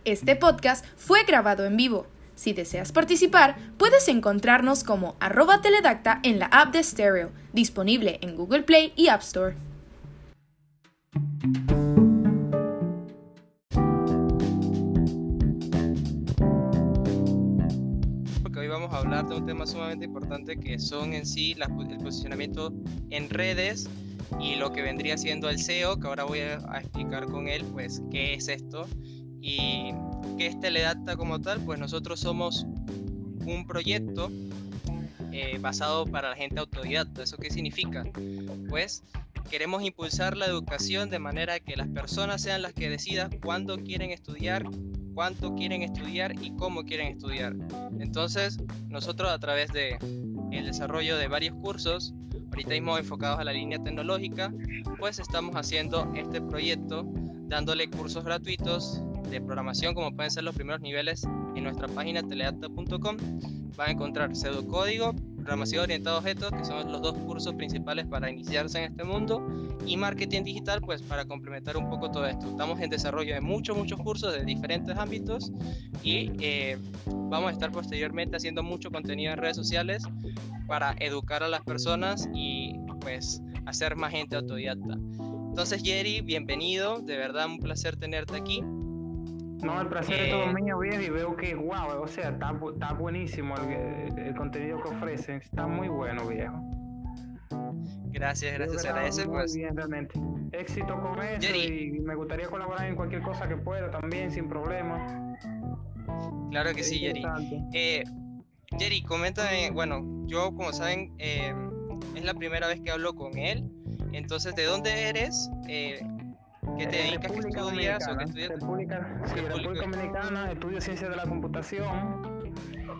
Este podcast fue grabado en vivo. Si deseas participar, puedes encontrarnos como @teledacta en la app de Stereo, disponible en Google Play y App Store. Porque hoy vamos a hablar de un tema sumamente importante que son en sí el posicionamiento en redes y lo que vendría siendo el SEO, que ahora voy a explicar con él pues qué es esto y qué es Teledacta como tal. Pues nosotros somos un proyecto basado para la gente autodidacta. ¿Eso qué significa? Pues queremos impulsar la educación de manera que las personas sean las que decidan cuándo quieren estudiar, cuánto quieren estudiar y cómo quieren estudiar. Entonces, nosotros a través de el desarrollo de varios cursos, ahorita mismo enfocados a la línea tecnológica, pues estamos haciendo este proyecto dándole cursos gratuitos de programación, como pueden ser los primeros niveles en nuestra página teledacta.com. Van a encontrar pseudocódigo, programación orientada a objetos, que son los dos cursos principales para iniciarse en este mundo, y marketing digital, pues para complementar un poco todo esto. Estamos en desarrollo de muchos cursos de diferentes ámbitos y vamos a estar posteriormente haciendo mucho contenido en redes sociales para educar a las personas y pues hacer más gente autodidacta. Entonces, Jerry, bienvenido, de verdad un placer tenerte aquí. No, el placer es todo mío, viejo, y veo que, wow, o sea, está buenísimo el contenido que ofrecen, está muy bueno, viejo. Gracias, se agradece, muy pues. bien, realmente. Éxito con eso, Jerry, y me gustaría colaborar en cualquier cosa que pueda también, sin problema. Claro que sí, Jerry. Jerry, coméntame, bueno, yo como saben, es la primera vez que hablo con él, entonces, ¿de dónde eres? ¿Qué te dedicas? ¿Qué estudias? ¿O qué estudias? República Dominicana, estudio Ciencias de la Computación.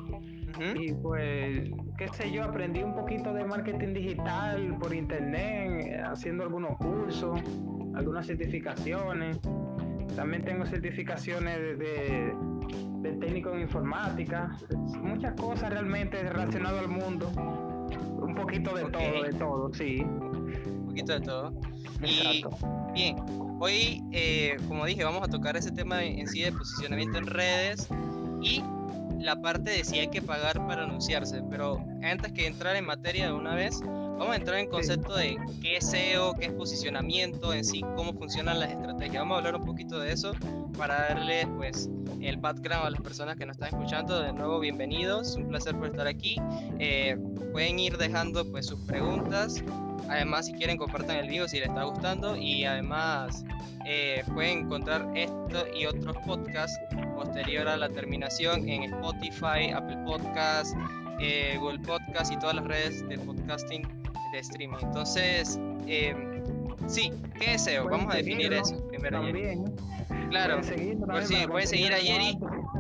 Y pues, qué sé yo, aprendí un poquito de marketing digital por internet, haciendo algunos cursos, algunas certificaciones. También tengo certificaciones de técnico en informática, muchas cosas realmente relacionadas al mundo. Un poquito de todo, sí. Un poquito de todo. Exacto. Y bien, hoy, como dije, vamos a tocar ese tema en sí de posicionamiento en redes y la parte de si hay que pagar para anunciarse. Pero antes que entrar en materia de una vez, vamos a entrar en concepto de qué es SEO, qué es posicionamiento en sí, cómo funcionan las estrategias. Vamos a hablar un poquito de eso para darle pues el background a las personas que nos están escuchando. De nuevo, bienvenidos, un placer por estar aquí. Pueden ir dejando pues sus preguntas. Además, si quieren, compartan el video si les está gustando, y además pueden encontrar esto y otros podcasts posterior a la terminación en Spotify, Apple Podcasts, Google Podcasts y todas las redes de podcasting de streaming. Entonces, sí, ¿qué es SEO? Vamos a definir eso primero. También. Claro, pueden seguir a Jerry.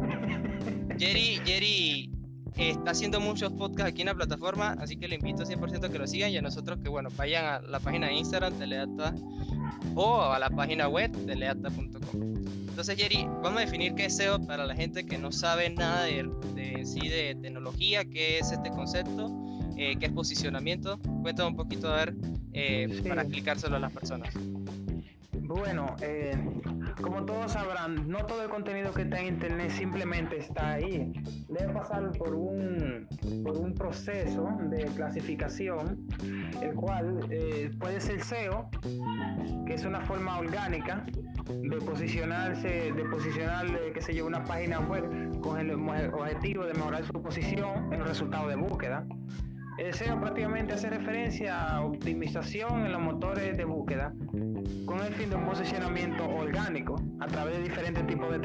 Jerry está haciendo muchos podcasts aquí en la plataforma, así que le invito 100% a que lo sigan, y a nosotros que vayan a la página de Instagram Teledacta o a la página web teledacta.com. Entonces, Jerry, vamos a definir qué es SEO para la gente que no sabe nada de tecnología, qué es este concepto, qué es posicionamiento. Cuéntame un poquito, a ver, para explicárselo a las personas. Bueno, como todos sabrán, no todo el contenido que está en internet simplemente está ahí. Debe pasar por un proceso de clasificación, el cual puede ser SEO, que es una forma orgánica de posicionar, qué sé yo, una página web con el objetivo de mejorar su posición en los resultados de búsqueda. El SEO prácticamente hace referencia a optimización en los motores de búsqueda con el fin de un posicionamiento orgánico a través de diferentes tipos de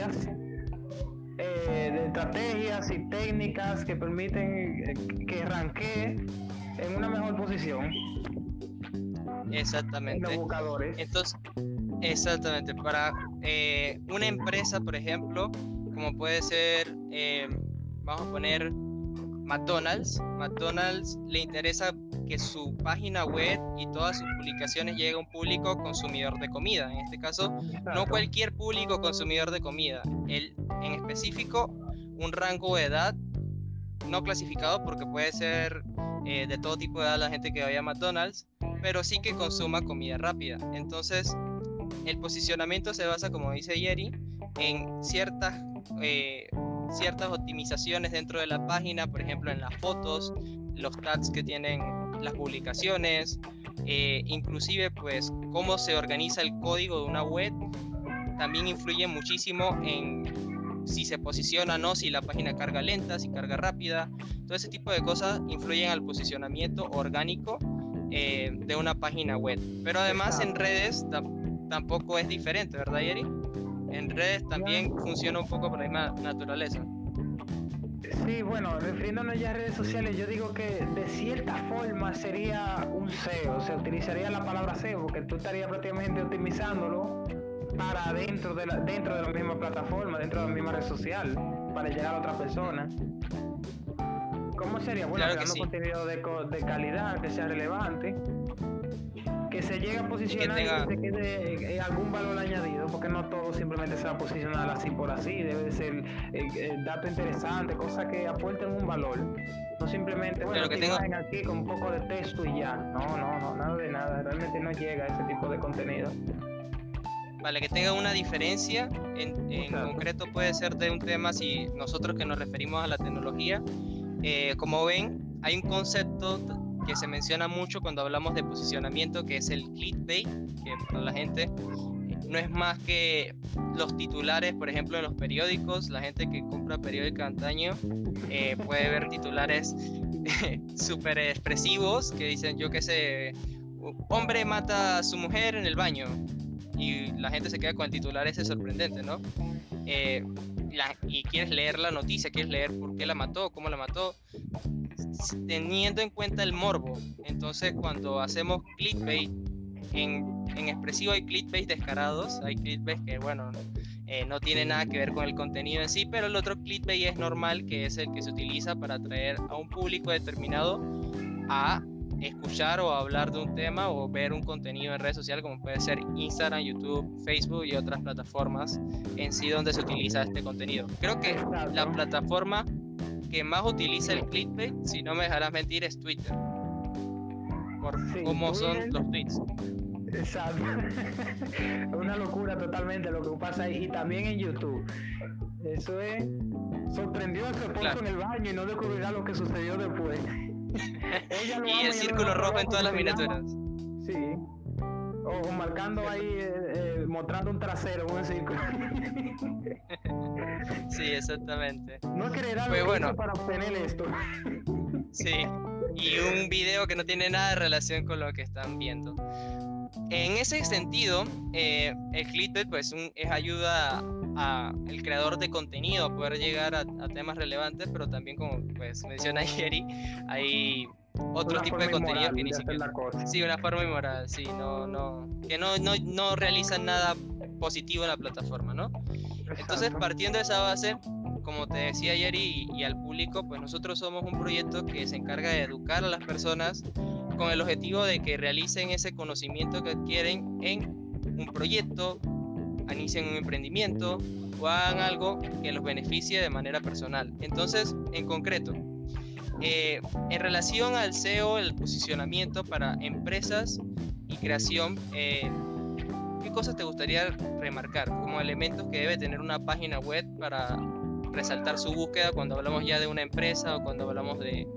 estrategias y técnicas que permiten que ranquee en una mejor posición. Exactamente. En los buscadores. Entonces, exactamente, para una empresa, por ejemplo, como puede ser, vamos a poner McDonald's le interesa que su página web y todas sus publicaciones lleguen a un público consumidor de comida. En este caso, no cualquier público consumidor de comida, en específico un rango de edad no clasificado, porque puede ser de todo tipo de edad la gente que vaya a McDonald's, pero sí que consuma comida rápida. Entonces, el posicionamiento se basa, como dice Jerry, en ciertas optimizaciones dentro de la página, por ejemplo en las fotos, los tags que tienen las publicaciones, inclusive pues cómo se organiza el código de una web, también influye muchísimo en si se posiciona o no, si la página carga lenta, si carga rápida. Todo ese tipo de cosas influyen al posicionamiento orgánico de una página web. Pero además en redes tampoco es diferente, ¿verdad, Yeri? En redes también funciona un poco por la misma naturaleza. Sí, bueno, refiriéndonos ya a redes sociales, yo digo que de cierta forma sería un SEO, se utilizaría la palabra SEO porque tú estarías prácticamente optimizándolo para dentro de la misma plataforma, dentro de la misma red social, para llegar a otra persona. ¿Cómo sería? Bueno, claro creando contenido de calidad, que sea relevante, que se llegue a posicionar y que se quede algún valor añadido, porque no todo simplemente se va a posicionar así por así, debe ser dato interesante, cosas que aporten un valor, no simplemente, bueno, que imagen aquí con un poco de texto y ya, no, nada de nada, realmente no llega a ese tipo de contenido. Vale, que tenga una diferencia, en concreto puede ser de un tema, si nosotros que nos referimos a la tecnología, como ven, hay un concepto que se menciona mucho cuando hablamos de posicionamiento, que es el clickbait, que para la gente no es más que los titulares, por ejemplo, en los periódicos. La gente que compra periódico antaño puede ver titulares súper expresivos que dicen, yo qué sé, hombre mata a su mujer en el baño, y la gente se queda con el titular ese sorprendente, ¿no? Y quieres leer la noticia, quieres leer por qué la mató, cómo la mató, teniendo en cuenta el morbo. Entonces cuando hacemos clickbait, en expresivo hay clickbait descarados, hay clickbait que bueno, no tiene nada que ver con el contenido en sí, pero el otro clickbait es normal, que es el que se utiliza para atraer a un público determinado a escuchar o hablar de un tema o ver un contenido en redes sociales, como puede ser Instagram, YouTube, Facebook y otras plataformas en sí donde se utiliza este contenido. Creo que la plataforma que más utiliza el clickbait, si no me dejarás mentir, es Twitter, por cómo son los tweets. Exacto. Una locura totalmente lo que pasa ahí, y también en YouTube. Eso es, sorprendió a su esposo en el baño y no descubrirá lo que sucedió después. Y el círculo rojo en todas las miniaturas. Sí. O marcando ahí, mostrando un trasero en un círculo. Sí, exactamente. No creerá pues bueno, para obtener esto. Sí, y un video que no tiene nada de relación con lo que están viendo. En ese sentido, el clickbait pues es ayuda al creador de contenido a poder llegar a temas relevantes, pero también, como pues menciona Yeri, hay otro tipo de contenido que ni siquiera... Sí, una forma inmoral, sí, que no realizan nada positivo en la plataforma, ¿no? Exacto. Entonces, partiendo de esa base, como te decía Yeri, y al público, pues nosotros somos un proyecto que se encarga de educar a las personas con el objetivo de que realicen ese conocimiento que adquieren en un proyecto, inicien un emprendimiento o hagan algo que los beneficie de manera personal. Entonces, en concreto, en relación al SEO, el posicionamiento para empresas y creación, ¿qué cosas te gustaría remarcar como elementos que debe tener una página web para resaltar su búsqueda cuando hablamos ya de una empresa o cuando hablamos de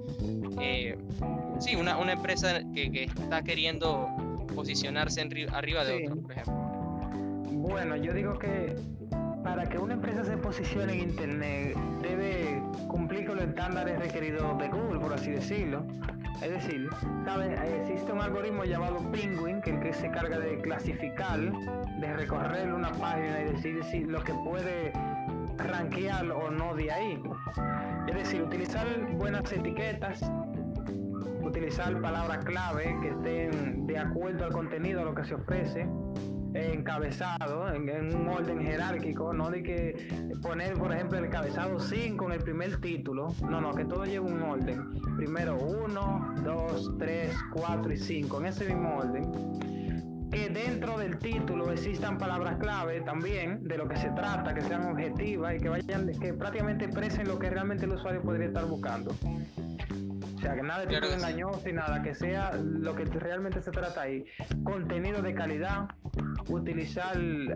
una empresa que está queriendo posicionarse arriba de otro, por ejemplo? Bueno, yo digo que para que una empresa se posicione en internet debe cumplir con los estándares requeridos de Google, por así decirlo. Es decir, ¿sabes? Existe un algoritmo llamado Penguin, que es el que se encarga de clasificar, de recorrer una página y decir si lo que puede rankear o no de ahí. Es decir, utilizar buenas etiquetas, utilizar palabras clave que estén de acuerdo al contenido, a lo que se ofrece, encabezado en un orden jerárquico, no de que poner, por ejemplo, el encabezado 5 en el primer título, no, que todo lleve un orden, primero 1, 2, 3, 4 y 5, en ese mismo orden, que dentro del título existan palabras clave también de lo que se trata, que sean objetivas y que prácticamente expresen lo que realmente el usuario podría estar buscando. O sea, que nada de Claro tipo que sí. engañoso y nada, que sea lo que realmente se trata ahí. Contenido de calidad, utilizar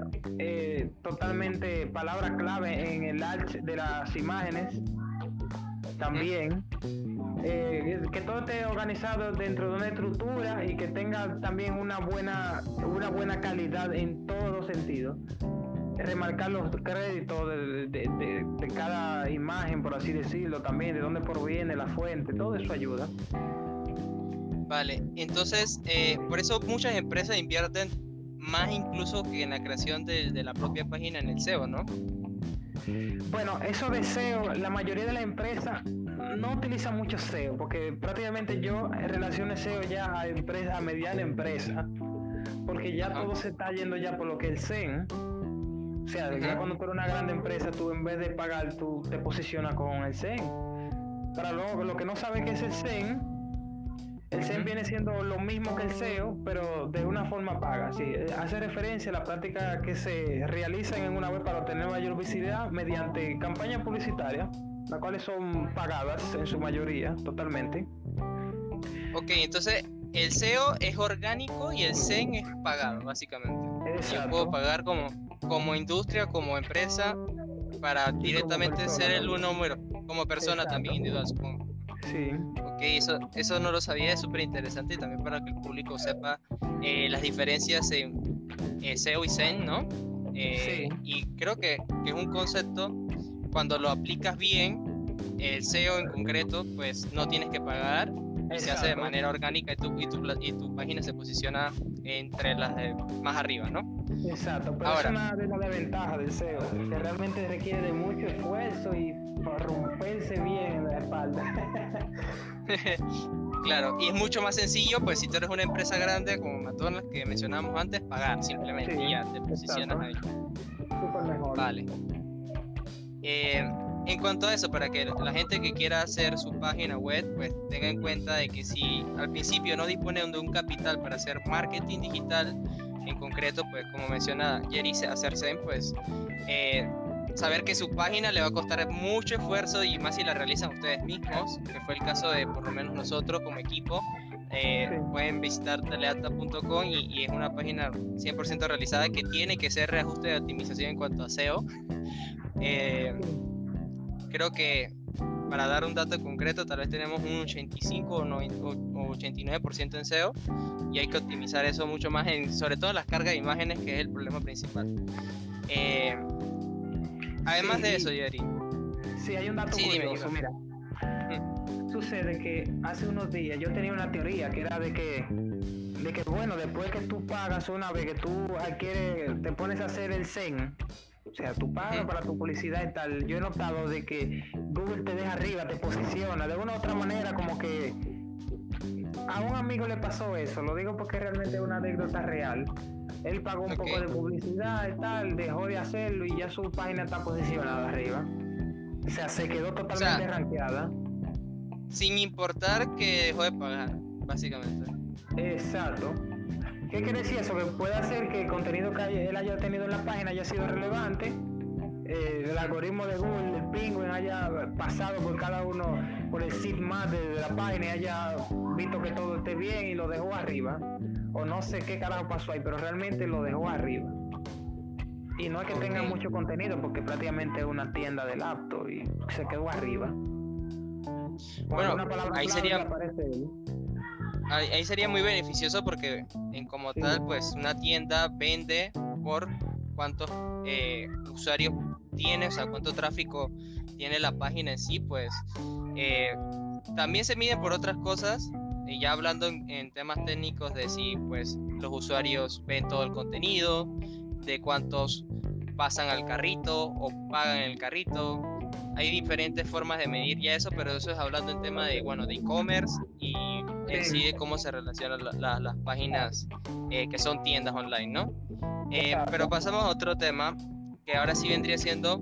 totalmente palabras clave en el art de las imágenes, también. Que todo esté organizado dentro de una estructura y que tenga también una buena calidad en todos los sentidos. Remarcar los créditos de cada imagen, por así decirlo, también de dónde proviene la fuente, todo eso ayuda. Vale, entonces, por eso muchas empresas invierten más incluso que en la creación de la propia página en el SEO, ¿no? Bueno, eso de SEO, la mayoría de las empresas no utilizan mucho SEO, porque prácticamente yo relaciono SEO ya a empresa, a mediana empresa, porque ya todo se está yendo ya por lo que es el SEM. O sea, ya cuando tú eres una grande empresa, tú en vez de pagar, tú te posicionas con el SEM. Para lo que no sabe qué es el SEM viene siendo lo mismo que el SEO, pero de una forma paga. Sí, hace referencia a la práctica que se realizan en una web para obtener mayor visibilidad mediante campañas publicitarias, las cuales son pagadas en su mayoría, totalmente. Ok, entonces el SEO es orgánico y el SEM es pagado, básicamente. Exacto. Yo puedo pagar como industria, como empresa, para Y directamente como ser el persona número, como persona Exacto. también individual, supongo. Sí. Ok, eso no lo sabía, es súper interesante y también para que el público sepa las diferencias en SEO y SEM, ¿no? Sí. Y creo que es un concepto, cuando lo aplicas bien, el SEO en concreto, pues no tienes que pagar y se hace de manera orgánica y tu página se posiciona entre las de más arriba, ¿no? Exacto, pero Ahora, es una de las desventajas del SEO, que realmente requiere de mucho esfuerzo y romperse bien en la espalda. claro, y es mucho más sencillo, pues si tú eres una empresa grande como McDonald's que mencionábamos antes, pagar simplemente y ya te posicionas ahí. Súper mejor. Vale. En cuanto a eso, para que la gente que quiera hacer su página web, pues tenga en cuenta de que si al principio no dispone de un capital para hacer marketing digital, en concreto, pues como menciona Jerry, hacer SEM, pues saber que su página le va a costar mucho esfuerzo y más si la realizan ustedes mismos, que fue el caso de por lo menos nosotros como equipo. Pueden visitar teleata.com y es una página 100% realizada que tiene que ser reajuste de optimización en cuanto a SEO. Creo que para dar un dato concreto tal vez tenemos un 85 o 89% en SEO y hay que optimizar eso mucho más, sobre todo las cargas de imágenes, que es el problema principal. Además de eso, Jerry. Sí, hay un dato curioso, mira. Sucede que hace unos días yo tenía una teoría que era de que bueno, después que tú pagas una vez que tú adquieres, te pones a hacer el SEM, o sea, tú pagas para tu publicidad y tal, yo he notado de que Google te deja arriba, te posiciona, de una u otra manera, como que a un amigo le pasó eso, lo digo porque realmente es una anécdota real. Él pagó un poco de publicidad y tal, dejó de hacerlo y ya su página está posicionada arriba. O sea, se quedó totalmente rankeada. Sin importar que dejó de pagar, básicamente. Exacto. ¿Qué quiere decir eso? Que puede hacer que el contenido que él haya tenido en la página haya sido relevante, el algoritmo de Google, el Penguin, haya pasado por cada uno, por el sitemap de la página y haya visto que todo esté bien y lo dejó arriba. O no sé qué carajo pasó ahí, pero realmente lo dejó arriba. Y no es que tenga mucho contenido, porque prácticamente es una tienda de laptop y se quedó arriba. Bueno, ahí sería muy beneficioso porque como tal, pues una tienda vende por cuántos usuarios tiene, o sea, cuánto tráfico tiene la página en sí, pues también se miden por otras cosas, ya hablando en temas técnicos de si pues los usuarios ven todo el contenido, de cuántos pasan al carrito o pagan en el carrito. Hay diferentes formas de medir ya eso, pero eso es hablando en tema de e-commerce y en sí de cómo se relacionan las páginas que son tiendas online, ¿no? Pero pasamos a otro tema que ahora sí vendría siendo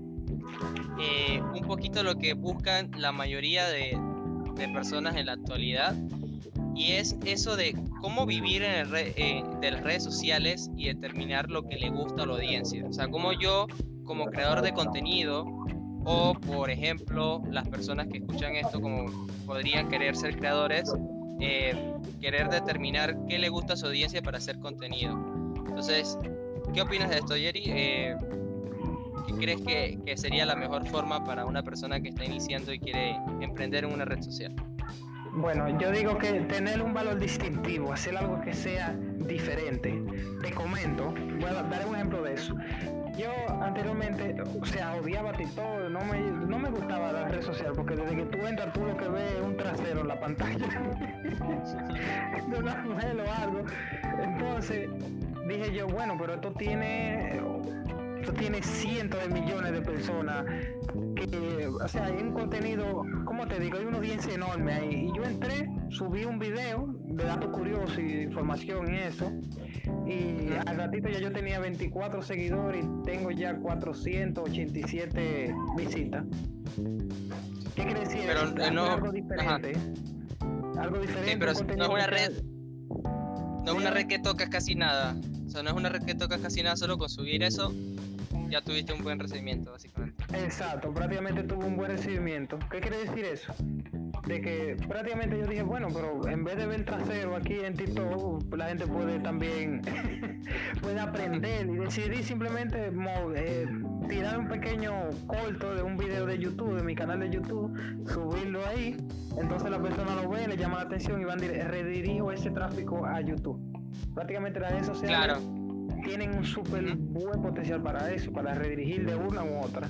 un poquito lo que buscan la mayoría de personas en la actualidad, y es eso de cómo vivir de las redes sociales y determinar lo que le gusta a la audiencia. O sea, cómo yo como creador de contenido O, por ejemplo, las personas que escuchan esto como podrían querer ser creadores, querer determinar qué le gusta a su audiencia para hacer contenido. Entonces, ¿qué opinas de esto, Jerry? ¿Qué crees que sería la mejor forma para una persona que está iniciando y quiere emprender en una red social? Bueno, yo digo que tener un valor distintivo, hacer algo que sea diferente. Te comento, daré un ejemplo de eso. Yo anteriormente, o sea, odiaba TikTok, no me gustaba la red social, porque desde que tú entras, tú lo que ves es un trasero en la pantalla de una mujer o algo. Entonces dije yo, bueno, pero esto tiene cientos de millones de personas que, o sea, hay un contenido, ¿cómo te digo? Hay una audiencia enorme ahí. Y yo entré, subí un video de datos curiosos y información y eso, y al ratito ya yo tenía 24 seguidores y tengo ya 487 visitas. ¿Qué quiere decir? Pero no, algo diferente. Algo diferente. Sí, pero no es una red. No es una red que tocas casi nada. O sea, no es una red que tocas casi nada, solo con subir eso ya tuviste un buen recibimiento, básicamente. Exacto, prácticamente tuvo un buen recibimiento. ¿Qué quiere decir eso? De que prácticamente yo dije, bueno, pero en vez de ver trasero aquí en TikTok, la gente puede también puede aprender, y decidí simplemente tirar un pequeño corto de un video de YouTube, de mi canal de YouTube, subirlo ahí, entonces la persona lo ve, le llama la atención y redirijo ese tráfico a YouTube. Prácticamente las redes sociales, claro, tienen un súper buen potencial para eso, para redirigir de una u otra.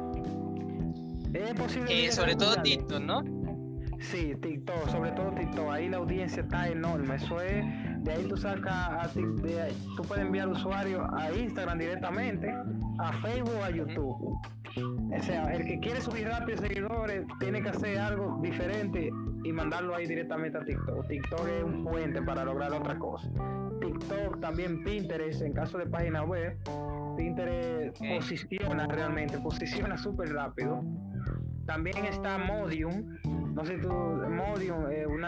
Es posible. Sobre todo TikTok, ¿no? Sí, TikTok, sobre todo TikTok. Ahí la audiencia está enorme. Eso es, de ahí tú sacas, tú puedes enviar usuarios a Instagram directamente, a Facebook, a YouTube. O sea, el que quiere subir rápido seguidores tiene que hacer algo diferente y mandarlo ahí directamente a TikTok. TikTok es un puente para lograr otra cosa. TikTok, también Pinterest, en caso de página web, Pinterest posiciona súper rápido. También está Modium, no sé tú, Modium,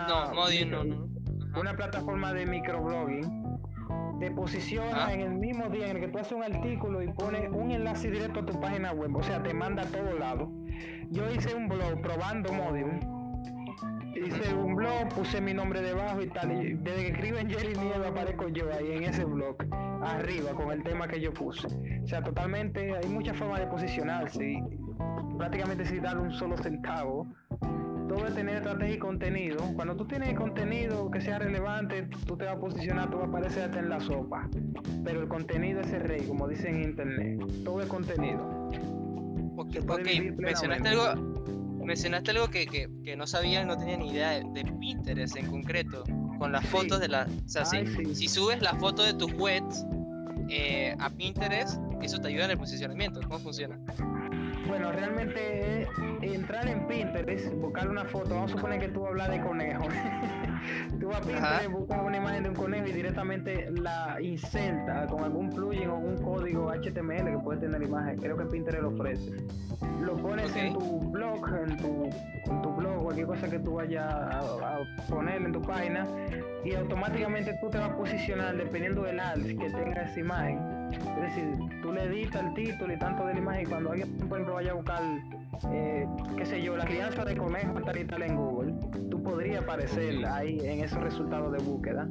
una plataforma de microblogging. Te posiciona en el mismo día en el que tú haces un artículo y pones un enlace directo a tu página web, o sea, te manda a todos lados. Yo hice un blog probando Modium. Hice un blog, puse mi nombre debajo y tal, y desde que escriben Jerry Nieves aparezco yo ahí en ese blog, arriba, con el tema que yo puse. O sea, totalmente, hay muchas formas de posicionarse y prácticamente sin dar un solo centavo. Todo es tener estrategia y contenido. Cuando tú tienes contenido que sea relevante, tú te vas a posicionar, tú vas a aparecer hasta en la sopa. Pero el contenido es el rey, como dicen en internet. Todo es contenido. Okay. Mencionaste algo que no sabía, no tenía ni idea de Pinterest en concreto, con las fotos de la... O sea, si subes la foto de tus webs a Pinterest, eso te ayuda en el posicionamiento. ¿Cómo funciona? Bueno, realmente entrar en Pinterest, buscar una foto, vamos a suponer que tú hablas de conejo. Tú vas a Pinterest, buscas una imagen de un conejo y directamente la insertas con algún plugin o un código HTML que puede tener imagen. Creo que Pinterest lo ofrece. Lo pones en tu blog, en tu blog, cualquier cosa que tú vayas a poner en tu página, y automáticamente tú te vas a posicionar dependiendo del alt que tenga esa imagen. Es decir, tú le editas el título y tanto de la imagen, y cuando alguien, por ejemplo, vaya a buscar, qué sé yo, la crianza de conejo tal y tal en Google, tú podrías aparecer ahí en esos resultados de búsqueda.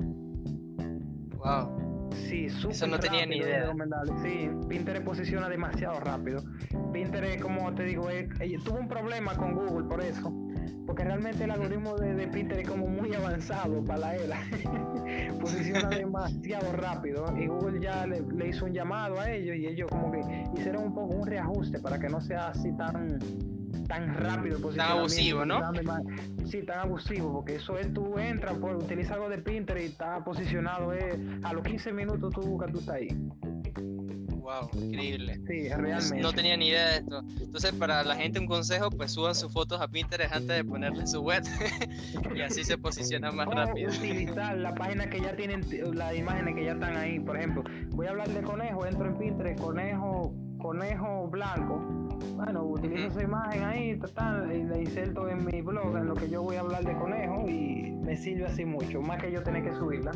Wow. Sí, súper eso no tenía ni idea. Sí, Pinterest posiciona demasiado rápido. Pinterest, como te digo, tuvo un problema con Google por eso, porque realmente el algoritmo de Pinterest es como muy avanzado para la era. Posiciona demasiado rápido y Google ya le hizo un llamado a ellos y ellos como que hicieron un poco un reajuste para que no sea así tan rápido, tan abusivo, ¿no? Sí, tan abusivo, porque eso es, tú entras, utilizas algo de Pinterest y está posicionado, a los 15 minutos tú buscas, tú estás ahí. Wow, increíble. Sí, realmente. No tenía ni idea de esto. Entonces, para la gente un consejo, pues suban sus fotos a Pinterest antes de ponerle su web y así se posiciona más rápido. Utilizar la página que ya tienen, las imágenes que ya están ahí. Por ejemplo, voy a hablar de conejo, entro en Pinterest, conejo blanco. Bueno, utilizo esa imagen ahí, y la inserto en mi blog, en lo que yo voy a hablar de conejo, y me sirve así mucho, más que yo tener que subirla.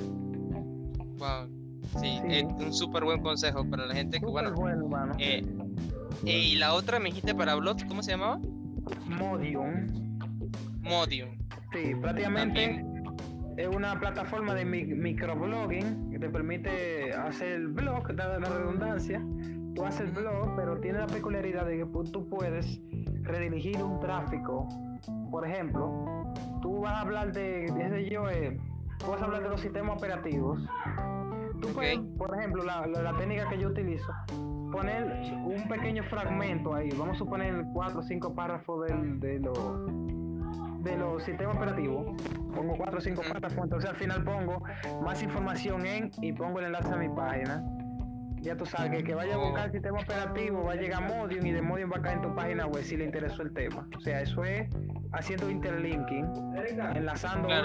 Wow. Sí, es un súper buen consejo para la gente que, bueno, Y la otra me dijiste para blogs, ¿cómo se llamaba? Modium. Modium. Sí, prácticamente También. es una plataforma de microblogging que te permite hacer el blog, dada la redundancia. Tú haces el blog, pero tiene la peculiaridad de que tú puedes redirigir un tráfico. Por ejemplo, tú vas a hablar tú vas a hablar de los sistemas operativos. Tú puedes, por ejemplo, la técnica que yo utilizo, poner un pequeño fragmento ahí. Vamos a suponer 4 o 5 párrafos de los sistemas operativos. Pongo 4 o 5 párrafos, entonces al final pongo más información y pongo el enlace a mi página. Ya tú sabes que el que vaya a buscar el sistema operativo va a llegar a Modium, y de Modium va a caer en tu página web si le interesó el tema. O sea, eso es haciendo interlinking, enlazando. Claro,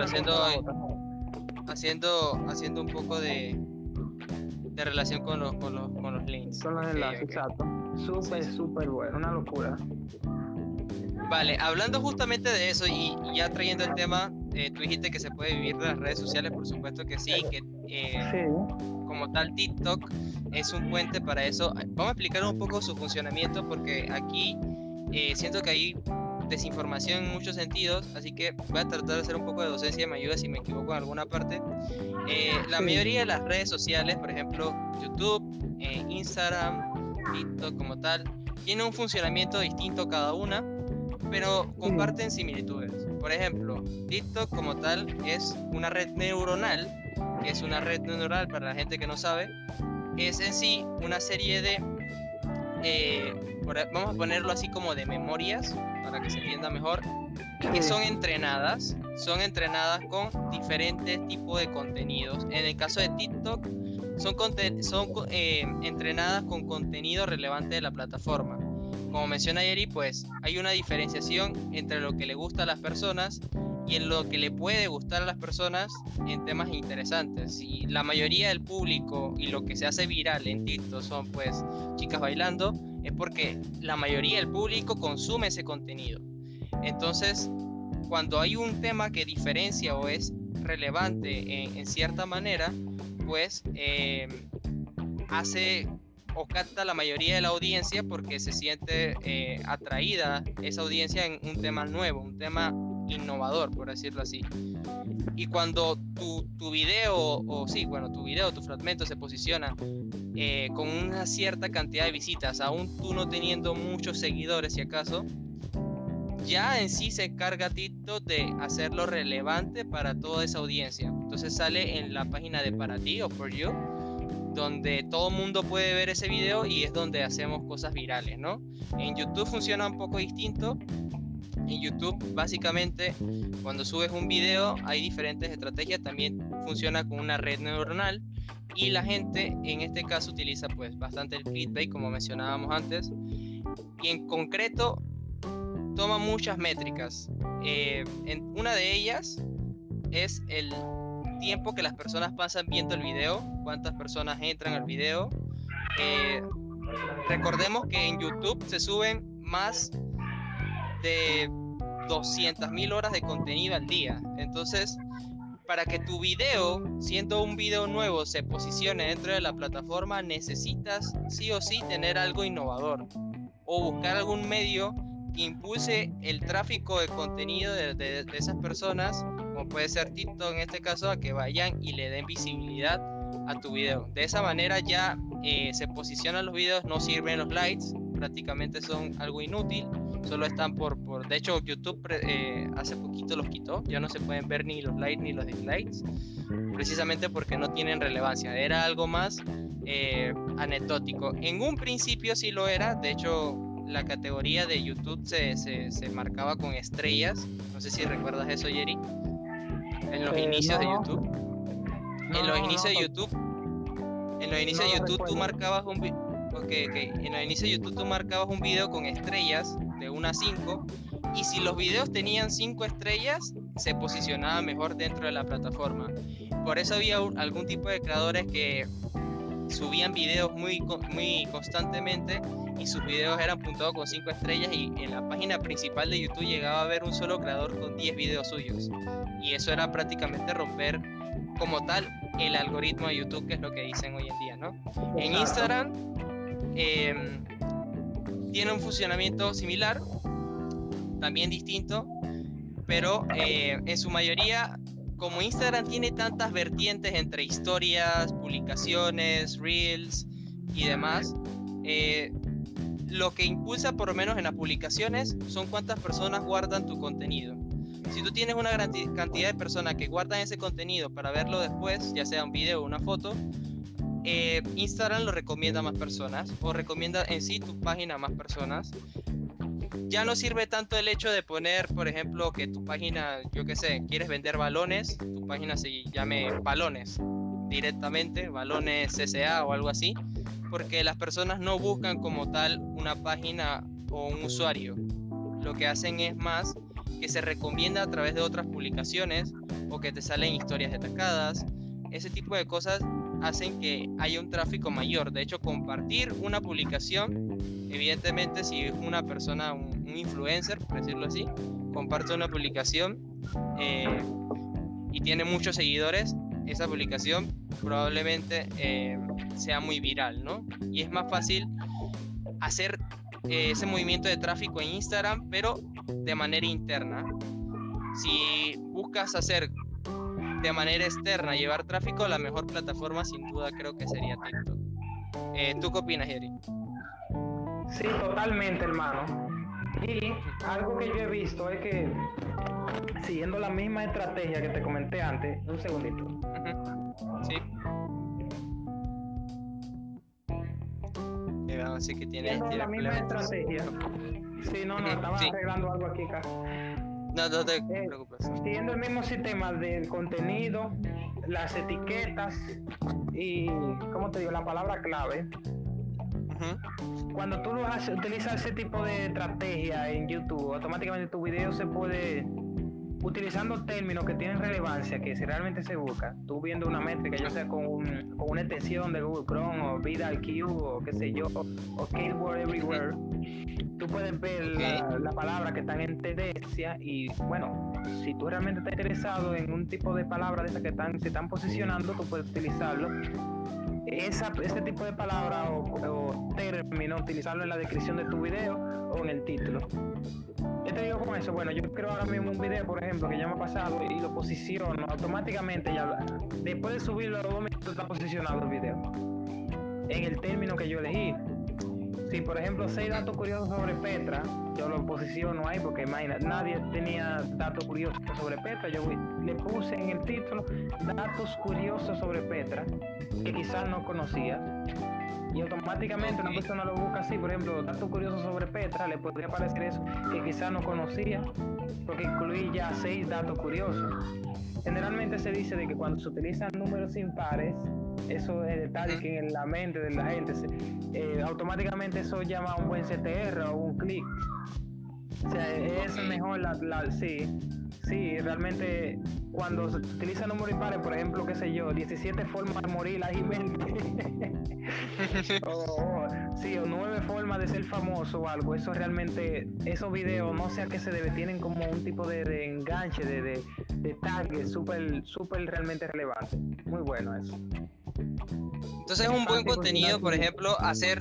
haciendo un poco de relación con los links. Son los enlaces, exacto. Súper bueno, una locura. Vale, hablando justamente de eso y ya trayendo el tema, tú dijiste que se puede vivir de las redes sociales, por supuesto que sí, que como tal TikTok es un puente para eso. Vamos a explicar un poco su funcionamiento, porque aquí siento que hay desinformación en muchos sentidos, así que voy a tratar de hacer un poco de docencia y me ayuda si me equivoco en alguna parte. La mayoría de las redes sociales, por ejemplo YouTube, Instagram, TikTok como tal, tienen un funcionamiento distinto cada una, pero comparten similitudes. Por ejemplo, TikTok como tal es una red neuronal, que es una red neuronal para la gente que no sabe, es en sí una serie de vamos a ponerlo así como de memorias para que se entienda mejor, que son entrenadas con diferentes tipos de contenidos. En el caso de TikTok son entrenadas con contenido relevante de la plataforma. Como menciona Yeri, pues hay una diferenciación entre lo que le gusta a las personas y en lo que le puede gustar a las personas en temas interesantes. Y la mayoría del público y lo que se hace viral en TikTok son pues chicas bailando, es porque la mayoría del público consume ese contenido. Entonces, cuando hay un tema que diferencia o es relevante en cierta manera, pues hace o capta la mayoría de la audiencia, porque se siente atraída esa audiencia en un tema nuevo, un tema innovador, por decirlo así. Y cuando tu video, tu fragmento se posiciona con una cierta cantidad de visitas, aún tú no teniendo muchos seguidores si acaso, ya en sí se encarga TikTok de hacerlo relevante para toda esa audiencia. Entonces sale en la página de Para Ti o For You, donde todo el mundo puede ver ese video y es donde hacemos cosas virales, ¿no? En YouTube funciona un poco distinto. En YouTube, básicamente, cuando subes un video hay diferentes estrategias. También funciona con una red neuronal y la gente, en este caso, utiliza pues bastante el clickbait, como mencionábamos antes, y en concreto toma muchas métricas. Una de ellas es el tiempo que las personas pasan viendo el video, cuántas personas entran al video. Recordemos que en YouTube se suben más de 200.000 horas de contenido al día. Entonces, para que tu video, siendo un video nuevo, se posicione dentro de la plataforma, necesitas sí o sí tener algo innovador o buscar algún medio que impulse el tráfico de contenido de esas personas, como puede ser TikTok en este caso, a que vayan y le den visibilidad a tu video. De esa manera ya se posicionan los videos, no sirven los likes, prácticamente son algo inútil, solo están de hecho YouTube hace poquito los quitó, ya no se pueden ver ni los likes ni los dislikes, precisamente porque no tienen relevancia, era algo más anecdótico. En un principio sí lo era, de hecho la categoría de YouTube se marcaba con estrellas, no sé si recuerdas eso, Yeri, en los inicios de YouTube. En los inicios de YouTube tú marcabas en los inicios de YouTube tú marcabas un video con estrellas de 1 a 5, y si los videos tenían 5 estrellas se posicionaba mejor dentro de la plataforma. Por eso había algún tipo de creadores que subían videos muy constantemente y sus videos eran puntuados con 5 estrellas, y en la página principal de YouTube llegaba a haber un solo creador con 10 videos suyos, y eso era prácticamente romper como tal el algoritmo de YouTube, que es lo que dicen hoy en día, ¿no? En Instagram tiene un funcionamiento similar, también distinto, pero en su mayoría, como Instagram tiene tantas vertientes entre historias, publicaciones, reels y demás, lo que impulsa por lo menos en las publicaciones son cuántas personas guardan tu contenido. Si tú tienes una gran cantidad de personas que guardan ese contenido para verlo después, ya sea un video o una foto, Instagram lo recomienda a más personas, o recomienda en sí tu página a más personas. Ya no sirve tanto el hecho de poner, por ejemplo, que tu página, yo qué sé, quieres vender balones, tu página se llame balones directamente, balones CCA o algo así, porque las personas no buscan como tal una página o un usuario. Lo que hacen es más que se recomienda a través de otras publicaciones o que te salen historias destacadas. Ese tipo de cosas hacen que haya un tráfico mayor. De hecho, compartir una publicación, evidentemente si es una persona, un influencer, por decirlo así, comparte una publicación y tiene muchos seguidores, esa publicación probablemente sea muy viral, ¿no? Y es más fácil hacer ese movimiento de tráfico en Instagram, pero de manera interna. Si buscas hacer de manera externa, llevar tráfico, la mejor plataforma sin duda creo que sería TikTok. ¿Tú qué opinas, Jerry? Sí, totalmente, hermano. Y algo que yo he visto es que, siguiendo la misma estrategia que te comenté antes, un segundito. Sí. Así que tiene la misma estrategia. Sí, no, estaba arreglando algo aquí, acá. No te preocupes. Siguiendo el mismo sistema del contenido, las etiquetas y, ¿cómo te digo? La palabra clave. Cuando tú utilizas ese tipo de estrategia en YouTube, automáticamente tu video se puede, utilizando términos que tienen relevancia, que si realmente se busca, tú viendo una métrica, ya sea con una extensión de Google Chrome o VidIQ o qué sé yo, o Keyword Everywhere, tú puedes ver la palabra que están en tendencia y bueno, si tú realmente estás interesado en un tipo de palabra de esas que se están posicionando, tú puedes utilizarlo. Ese tipo de palabra o término, utilizarlo en la descripción de tu video o en el título. ¿Qué te digo con eso? Bueno, yo creo ahora mismo un video, por ejemplo, que ya me ha pasado y lo posiciono automáticamente, ya después de subirlo a 2 minutos está posicionado el video en el término que yo elegí. Si por ejemplo 6 datos curiosos sobre Petra, yo lo posiciono ahí porque imagina, nadie tenía datos curiosos sobre Petra, yo le puse en el título datos curiosos sobre Petra que quizás no conocía y automáticamente una persona lo busca así, por ejemplo, datos curiosos sobre Petra, le podría aparecer eso que quizás no conocía porque incluí ya 6 datos curiosos. Generalmente se dice de que cuando se utilizan números impares, eso es detalle que en la mente de la gente automáticamente eso llama un buen CTR o un clic. O sea, es mejor sí, realmente cuando se utiliza números impares, por ejemplo, qué sé yo, 17 formas de morir ágilmente o 9 formas de ser famoso o algo, eso realmente, esos videos no sé a qué se debe, tienen como un tipo de enganche, de tag súper realmente relevante, muy bueno eso. Entonces es un buen contenido, por ejemplo, hacer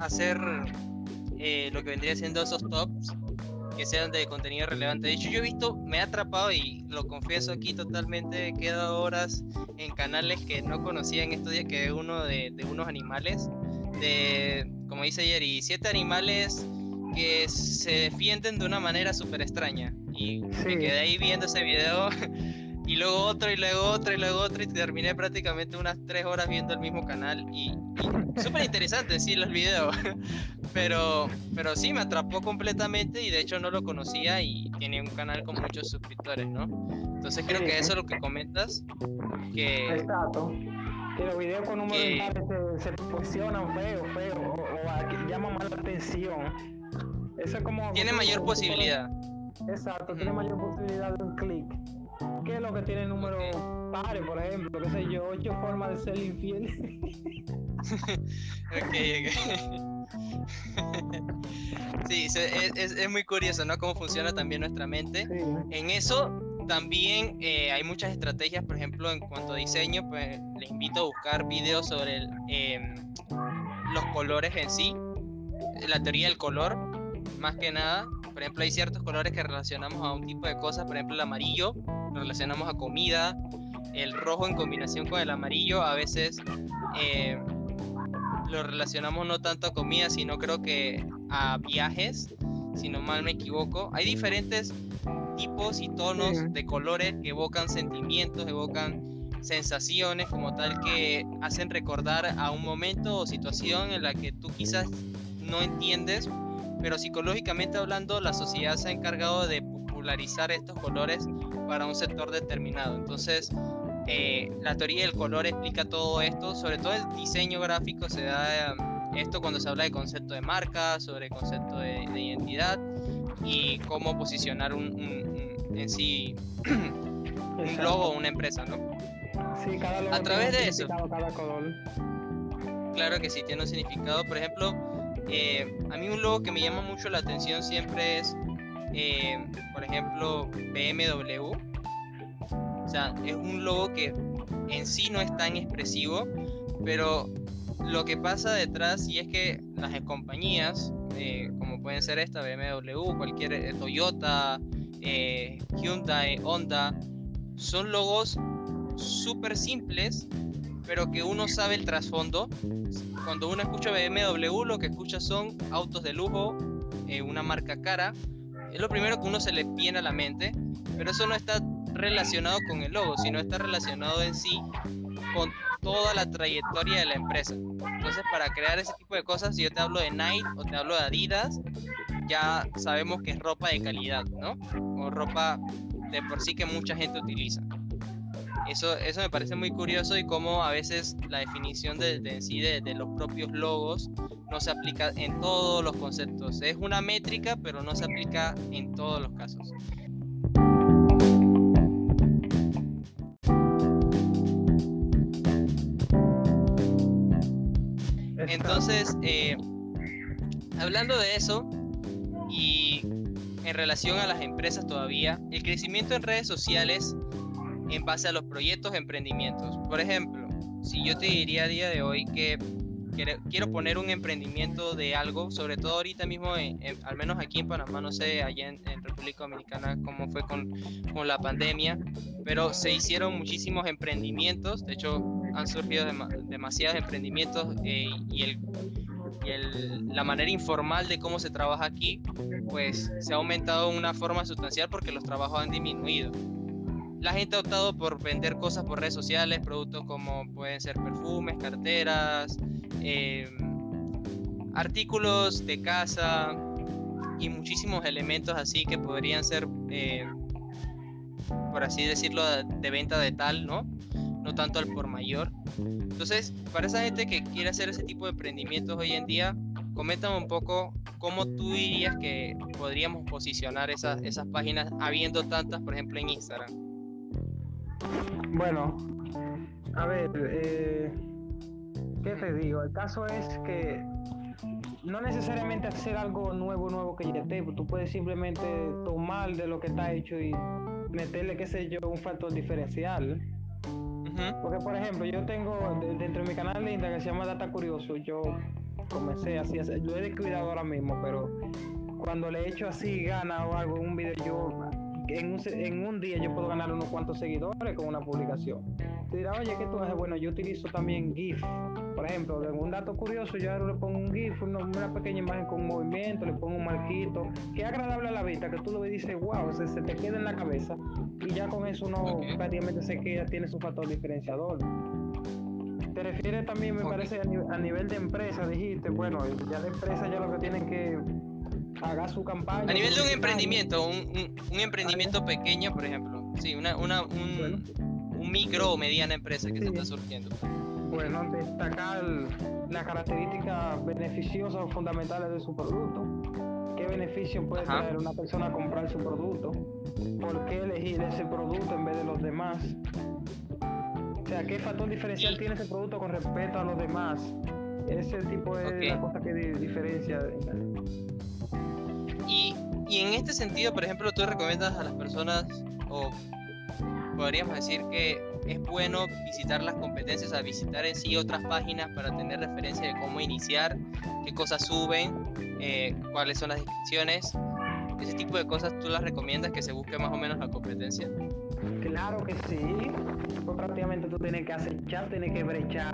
lo que vendría siendo esos tops que sean de contenido relevante. De hecho, yo he visto, me ha atrapado y lo confieso aquí totalmente, he quedado horas en canales que no conocía en estos días, que es uno de unos animales, como dice Jerry, 7 animales que se defienden de una manera súper extraña. Y me quedé ahí viendo ese video y luego otro y luego otro y luego otro y terminé prácticamente unas 3 horas viendo el mismo canal y súper interesante sí los videos pero sí me atrapó completamente y de hecho no lo conocía y tiene un canal con muchos suscriptores, ¿no? Entonces creo que eso es lo que comentas, que exacto, que los videos con números impares se posicionan feo o llaman más la atención. Eso es como tiene mayor posibilidad. Exacto, tiene mayor posibilidad de un clic. ¿Qué es lo que tiene números pares, por ejemplo? ¿Qué sé yo? 8 formas de ser infiel. Ok. Sí, es muy curioso, ¿no? Cómo funciona también nuestra mente. Sí. En eso también hay muchas estrategias, por ejemplo, en cuanto a diseño, pues les invito a buscar videos sobre los colores en sí. la teoría del color, más que nada. Por ejemplo, hay ciertos colores que relacionamos a un tipo de cosas. Por ejemplo, el amarillo lo relacionamos a comida. El rojo en combinación con el amarillo a veces lo relacionamos no tanto a comida, sino creo que a viajes, si no mal me equivoco. Hay diferentes tipos y tonos de colores que evocan sentimientos, evocan sensaciones como tal, que hacen recordar a un momento o situación en la que tú quizás no entiendes, pero psicológicamente hablando la sociedad se ha encargado de popularizar estos colores para un sector determinado. Entonces la teoría del color explica todo esto, sobre todo el diseño gráfico se da esto cuando se habla de concepto de marca, sobre concepto de identidad y cómo posicionar en sí un logo o una empresa, ¿no? Sí, cada logo a través tiene de un eso, significado, cada color. claro que sí tiene un significado. Por ejemplo, a mí un logo que me llama mucho la atención siempre es, por ejemplo, BMW. O sea, es un logo que en sí no es tan expresivo, pero lo que pasa detrás, y es que las compañías, como pueden ser esta, BMW, cualquier Toyota, Hyundai, Honda, son logos súper simples, pero que uno sabe el trasfondo. Cuando uno escucha BMW, lo que escucha son autos de lujo, una marca cara. Es lo primero que uno se le viene a la mente, pero eso no está relacionado con el logo, sino está relacionado en sí con toda la trayectoria de la empresa. Entonces, para crear ese tipo de cosas, si yo te hablo de Nike o te hablo de Adidas, ya sabemos que es ropa de calidad, ¿no? O ropa de por sí que mucha gente utiliza. Eso me parece muy curioso, y cómo a veces la definición de los propios logos no se aplica en todos los conceptos. Es una métrica, pero no se aplica en todos los casos. Entonces, hablando de eso, y en relación a las empresas todavía, el crecimiento en redes sociales en base a los proyectos, emprendimientos. Por ejemplo, si yo te diría a día de hoy que quiero poner un emprendimiento de algo, sobre todo ahorita mismo, al menos aquí en Panamá, no sé, allá en República Dominicana cómo fue con la pandemia, pero se hicieron muchísimos emprendimientos. De hecho, han surgido demasiados emprendimientos, y la manera informal de cómo se trabaja aquí, pues se ha aumentado de una forma sustancial porque los trabajos han disminuido. La gente ha optado por vender cosas por redes sociales, productos como pueden ser perfumes, carteras, artículos de casa y muchísimos elementos así que podrían ser, por así decirlo, de venta de tal, ¿no? No tanto al por mayor. Entonces, para esa gente que quiere hacer ese tipo de emprendimientos hoy en día, coméntame un poco cómo tú dirías que podríamos posicionar esas páginas habiendo tantas, por ejemplo, en Instagram. Bueno, a ver, ¿qué te digo? El caso es que no necesariamente hacer algo nuevo que ya esté, tú puedes simplemente tomar de lo que está hecho y meterle, qué sé yo, un factor diferencial. Porque, por ejemplo, yo tengo dentro de mi canal de Instagram que se llama Data Curioso, yo comencé así, lo he descuidado ahora mismo, pero cuando le he hecho así gana o algo en un video, yo en un día yo puedo ganar unos cuantos seguidores con una publicación. Te dirás, oye, ¿qué tú haces? Bueno, yo utilizo también GIF. Por ejemplo, en un dato curioso, yo ahora le pongo un GIF, una pequeña imagen con un movimiento, le pongo un marquito, que es agradable a la vista, que tú lo ves y dices, wow, se te queda en la cabeza, y ya con eso uno prácticamente se queda, tiene su factor diferenciador. Te refieres también, me parece, a nivel de empresa, dijiste, bueno, ya de empresa ya lo que tienen que haga su campaña. A nivel de un emprendimiento, un emprendimiento pequeño, por ejemplo. Sí, un micro o mediana empresa que se está surgiendo. Bueno, destacar las características beneficiosas o fundamentales de su producto. ¿Qué beneficio puede traer una persona a comprar su producto? ¿Por qué elegir ese producto en vez de los demás? O sea, ¿qué factor diferencial tiene ese producto con respecto a los demás? Ese tipo de la cosa que diferencia. Y en este sentido, por ejemplo, tú recomiendas a las personas, o podríamos decir que es bueno visitar las competencias, a visitar en sí otras páginas para tener referencia de cómo iniciar, qué cosas suben, cuáles son las descripciones. Ese tipo de cosas, ¿tú las recomiendas que se busque más o menos la competencia? Claro que sí. Pues prácticamente tú tienes que acechar, tienes que brechar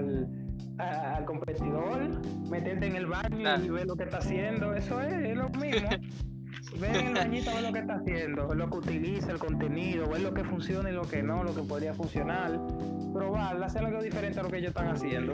al competidor, meterte en el baño y ver lo que está haciendo. Eso es lo mismo. Ver en el bañito, ver lo que está haciendo, ver lo que utiliza, el contenido, ver lo que funciona y lo que no, lo que podría funcionar. Probar, hacer algo diferente a lo que ellos están haciendo.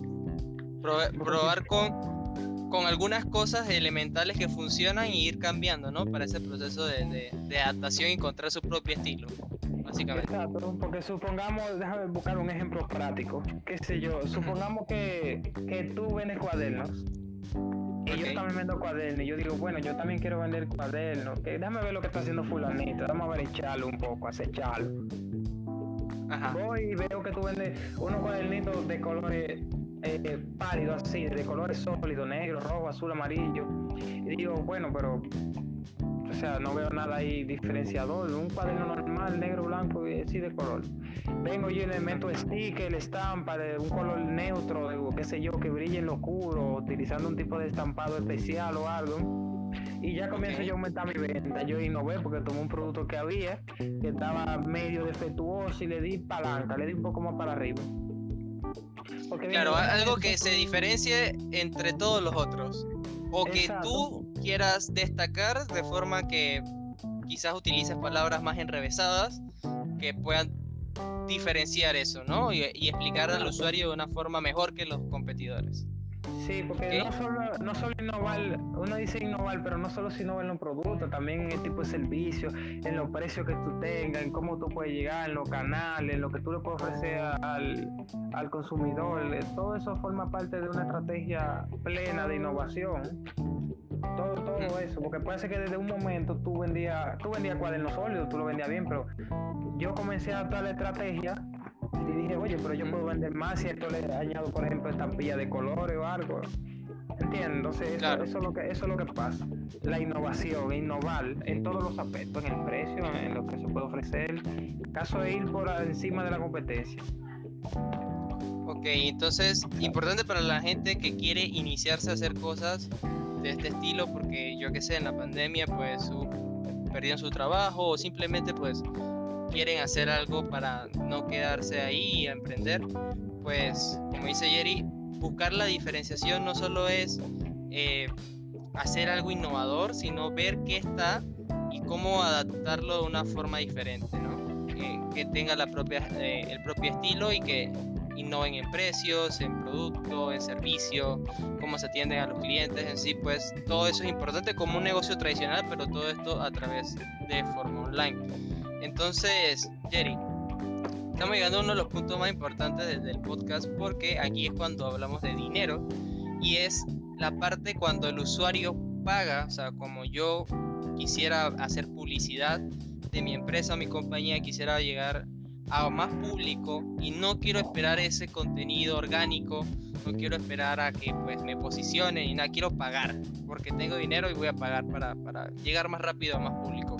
Probar con algunas cosas elementales que funcionan y ir cambiando, ¿no? Para ese proceso de adaptación y encontrar su propio estilo, básicamente. Exacto, porque supongamos, déjame buscar un ejemplo práctico, qué sé yo, supongamos que tú vendes cuadernos y yo también vendo cuadernos y yo digo, bueno, yo también quiero vender cuadernos, déjame ver lo que está haciendo fulanito, vamos a ver, echarlo un poco, acecharlo. Voy y veo que tú vendes unos cuadernitos de colores pálidos así, de colores sólidos, negro, rojo, azul, amarillo. Y digo, bueno, pero o sea, no veo nada ahí diferenciador. Un cuaderno normal, negro, blanco y así de color. Vengo yo y le meto sticker, estampa de un color neutro, de, qué sé yo, que brille en lo oscuro, utilizando un tipo de estampado especial o algo. Y ya comienzo yo a aumentar mi venta. Yo innové porque tomé un producto que había, que estaba medio defectuoso y le di palanca, le di un poco más para arriba. Porque claro, algo que se diferencie entre todos los otros. O que exacto, tú quieras destacar de forma que quizás utilices palabras más enrevesadas que puedan diferenciar eso, ¿no? Y explicar al usuario de una forma mejor que los competidores. Sí, porque no solo innovar, uno dice innovar, pero no solo se innova en los productos, también en el tipo de servicio, en los precios que tú tengas, en cómo tú puedes llegar, en los canales, en lo que tú le puedes ofrecer al consumidor. Todo eso forma parte de una estrategia plena de innovación. Todo eso, porque puede ser que desde un momento tú vendías cuadernos sólidos, tú lo vendías bien, pero yo comencé a adaptar la estrategia y dije, oye, pero yo puedo vender más si esto le añado, por ejemplo, estampilla de colores o algo. ¿Entiendes? Entonces, claro, eso es lo que pasa. La innovación, innovar en todos los aspectos, en el precio, en lo que se puede ofrecer. El caso es ir por encima de la competencia. Ok, entonces, importante para la gente que quiere iniciarse a hacer cosas de este estilo, porque yo que sé, en la pandemia, pues, perdieron su trabajo o simplemente, pues, quieren hacer algo para no quedarse ahí y emprender, pues como dice Jerry, buscar la diferenciación no solo es hacer algo innovador, sino ver qué está y cómo adaptarlo de una forma diferente, ¿no? Que tenga el propio estilo y que innoven en precios, en producto, en servicio, cómo se atienden a los clientes en sí, pues todo eso es importante como un negocio tradicional, pero todo esto a través de forma online. Entonces, Jerry, estamos llegando a uno de los puntos más importantes del podcast, porque aquí es cuando hablamos de dinero y es la parte cuando el usuario paga. O sea, como yo quisiera hacer publicidad de mi empresa o mi compañía, quisiera llegar a más público y no quiero esperar ese contenido orgánico, no quiero esperar a que pues me posicionen y nada, quiero pagar porque tengo dinero y voy a pagar para llegar más rápido a más público.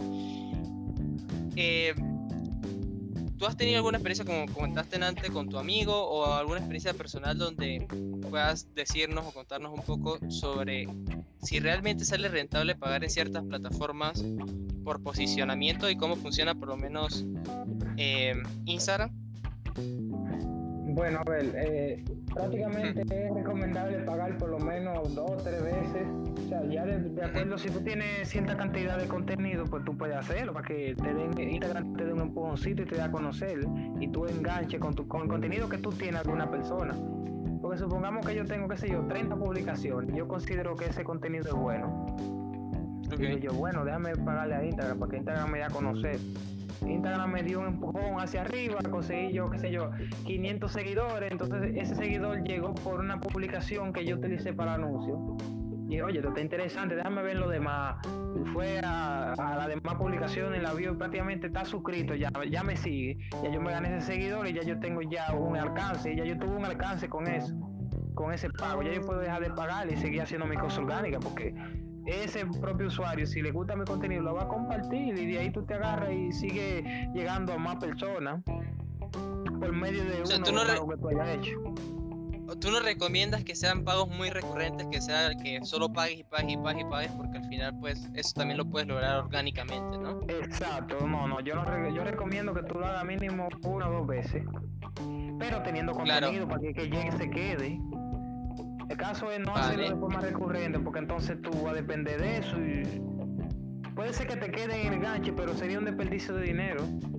¿Tú has tenido alguna experiencia, como comentaste antes, con tu amigo o alguna experiencia personal donde puedas decirnos o contarnos un poco sobre si realmente sale rentable pagar en ciertas plataformas por posicionamiento y cómo funciona por lo menos Instagram? Bueno, a ver, prácticamente es recomendable pagar por lo menos 2 o 3 veces. O sea, ya de acuerdo, si tú tienes cierta cantidad de contenido, pues tú puedes hacerlo para que Instagram te dé un empujoncito y te dé a conocer y tú enganches con el contenido que tú tienes a alguna persona. Porque supongamos que yo tengo, qué sé yo, 30 publicaciones, yo considero que ese contenido es bueno. Okay. Y yo, bueno, déjame pagarle a Instagram para que Instagram me dé a conocer. Instagram me dio un empujón hacia arriba, conseguí yo, qué sé yo, 500 seguidores, entonces ese seguidor llegó por una publicación que yo utilicé para anuncios. Y oye, esto está interesante, déjame ver lo demás. Fue a las demás publicaciones, la vio y prácticamente está suscrito, ya me sigue. Ya yo me gané ese seguidor y ya yo tengo ya un alcance, ya yo tuve un alcance con eso, con ese pago. Ya yo puedo dejar de pagar y seguir haciendo mi cosa orgánica porque ese propio usuario, si le gusta mi contenido, lo va a compartir y de ahí tú te agarras y sigues llegando a más personas por medio de o sea, pago que tú hayas hecho. tú no recomiendas que sean pagos muy recurrentes, que sea que solo pagues y pagues y pagues y pagues, porque al final pues eso también lo puedes lograr orgánicamente, ¿no? Exacto, no, yo recomiendo que tú lo hagas mínimo 1 o 2 veces, pero teniendo Claro. contenido para que llegue y se quede. El caso es no Vale. hacerlo de forma recurrente, porque entonces tú vas a depender de eso y puede ser que te quede en el ganche, pero sería un desperdicio de dinero.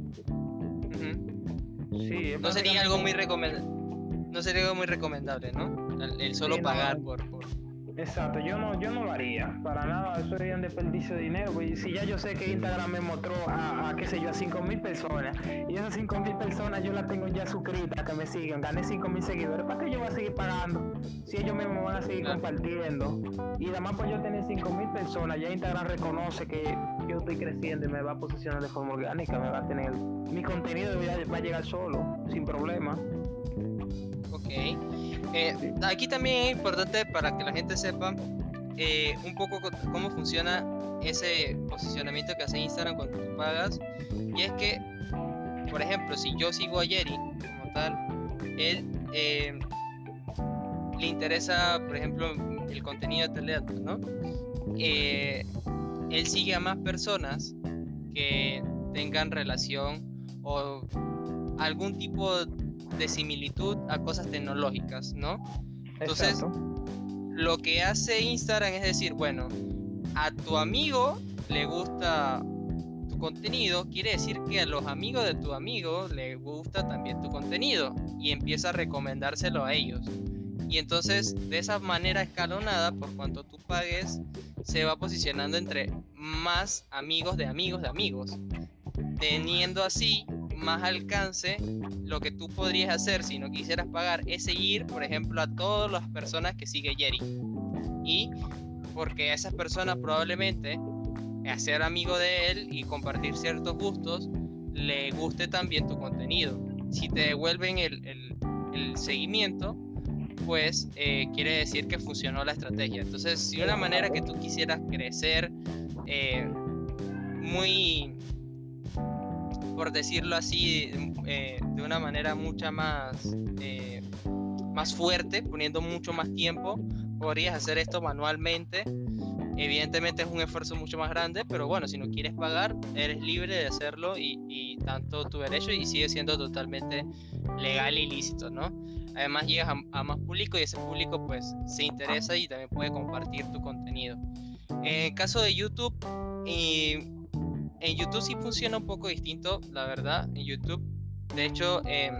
Ujú. Sí, es No sería algo muy básicamente- recomendable, ¿no? El solo Sí, no. pagar por... Exacto, yo no lo haría, para nada, eso sería un desperdicio de dinero, pues si ya yo sé que Instagram me mostró qué sé yo, a 5.000 personas, y esas 5.000 personas yo las tengo ya suscritas, que me siguen, gané 5.000 seguidores, ¿para qué yo voy a seguir pagando? Si ellos mismos me van a seguir Claro. compartiendo, y además por yo tener 5.000 personas, ya Instagram reconoce que yo estoy creciendo y me va a posicionar de forma orgánica, me va a tener, mi contenido va a llegar solo, sin problema. Ok. Aquí también es importante para que la gente sepa un poco cómo funciona ese posicionamiento que hace Instagram cuando tú pagas. Y es que, por ejemplo, si yo sigo a Jerry como tal, él le interesa, por ejemplo, el contenido de Teledato, ¿no? Él sigue a más personas que tengan relación o algún tipo de similitud a cosas tecnológicas, ¿no? Entonces, Exacto. lo que hace Instagram es decir, bueno, a tu amigo le gusta tu contenido, quiere decir que a los amigos de tu amigo le gusta también tu contenido y empieza a recomendárselo a ellos. Y entonces, de esa manera escalonada, por cuanto tú pagues, se va posicionando entre más amigos de amigos de amigos, teniendo así más alcance. Lo que tú podrías hacer si no quisieras pagar es seguir, por ejemplo, a todas las personas que sigue Jerry, y porque a esas personas probablemente ser amigo de él y compartir ciertos gustos le guste también tu contenido. Si te devuelven el seguimiento, pues quiere decir que funcionó la estrategia. Entonces, si una manera que tú quisieras crecer muy, por decirlo así, de una manera mucha más fuerte, poniendo mucho más tiempo, podrías hacer esto manualmente. Evidentemente es un esfuerzo mucho más grande, pero bueno, si no quieres pagar, eres libre de hacerlo y tanto tu derecho, y sigue siendo totalmente legal y lícito, ¿no? Además llegas a más público y ese público pues se interesa y también puede compartir tu contenido. En el caso de YouTube, en YouTube sí funciona un poco distinto, la verdad. En YouTube, de hecho,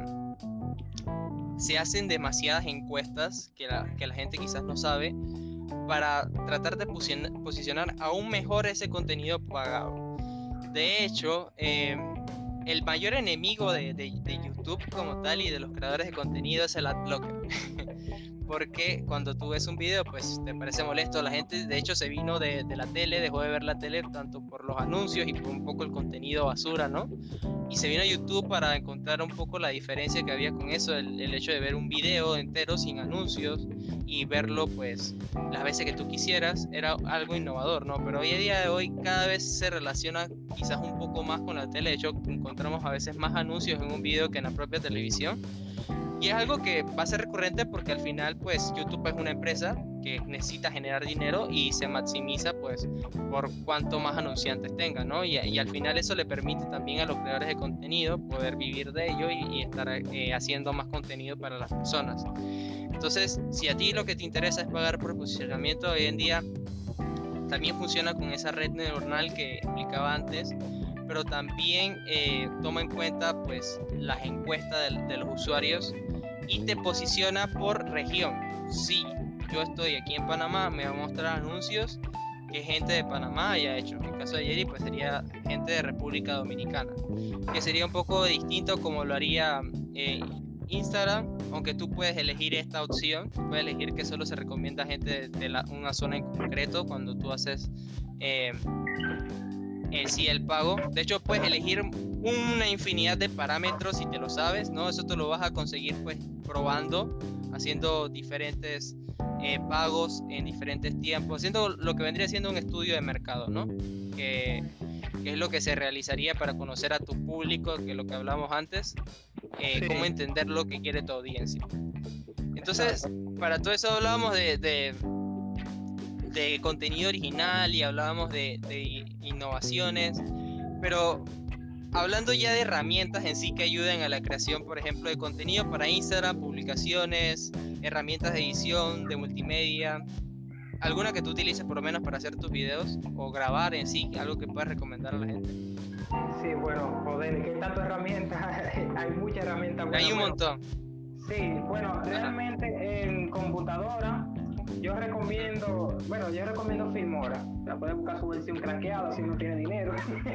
se hacen demasiadas encuestas que la gente quizás no sabe, para tratar de posicionar aún mejor ese contenido pagado. De hecho, el mayor enemigo de YouTube como tal y de los creadores de contenido es el adblocker. Porque cuando tú ves un video, pues te parece molesto. La gente, de hecho, se vino de la tele, dejó de ver la tele tanto por los anuncios y por un poco el contenido basura, ¿no? Y se vino a YouTube para encontrar un poco la diferencia que había con eso, el hecho de ver un video entero sin anuncios y verlo pues las veces que tú quisieras, era algo innovador, ¿no? Pero hoy a día de hoy cada vez se relaciona quizás un poco más con la tele. De hecho, encontramos a veces más anuncios en un video que en la propia televisión. Y es algo que va a ser recurrente porque al final pues YouTube es una empresa que necesita generar dinero y se maximiza pues por cuanto más anunciantes tenga, ¿no? Y al final eso le permite también a los creadores de contenido poder vivir de ello y estar haciendo más contenido para las personas. Entonces, si a ti lo que te interesa es pagar por posicionamiento, hoy en día también funciona con esa red neuronal que explicaba antes, pero también toma en cuenta pues las encuestas de los usuarios y te posiciona por región. Si yo estoy aquí en Panamá, me va a mostrar anuncios que gente de Panamá haya hecho. En el caso de Jerry, pues sería gente de República Dominicana, que sería un poco distinto como lo haría Instagram, aunque tú puedes elegir esta opción. Tú puedes elegir que solo se recomienda a gente de una zona en concreto cuando tú haces el pago. De hecho, puedes elegir una infinidad de parámetros si te lo sabes, ¿no? Eso te lo vas a conseguir pues probando, haciendo diferentes pagos en diferentes tiempos, haciendo lo que vendría siendo un estudio de mercado, ¿no? Que es lo que se realizaría para conocer a tu público, que es lo que hablamos antes, Sí. cómo entender lo que quiere tu audiencia. Entonces, Entonces, para todo eso hablábamos de contenido original y hablábamos de innovaciones, pero hablando ya de herramientas en sí que ayuden a la creación, por ejemplo, de contenido para Instagram, publicaciones, herramientas de edición, de multimedia, ¿alguna que tú utilices por lo menos para hacer tus videos o grabar en sí, algo que puedas recomendar a la gente? Sí, bueno, joder, que hay tantas herramientas, hay muchas herramientas. Hay un montón. Sí, bueno, realmente en computadora yo recomiendo Filmora. La puedes buscar su versión craqueada si no tiene dinero.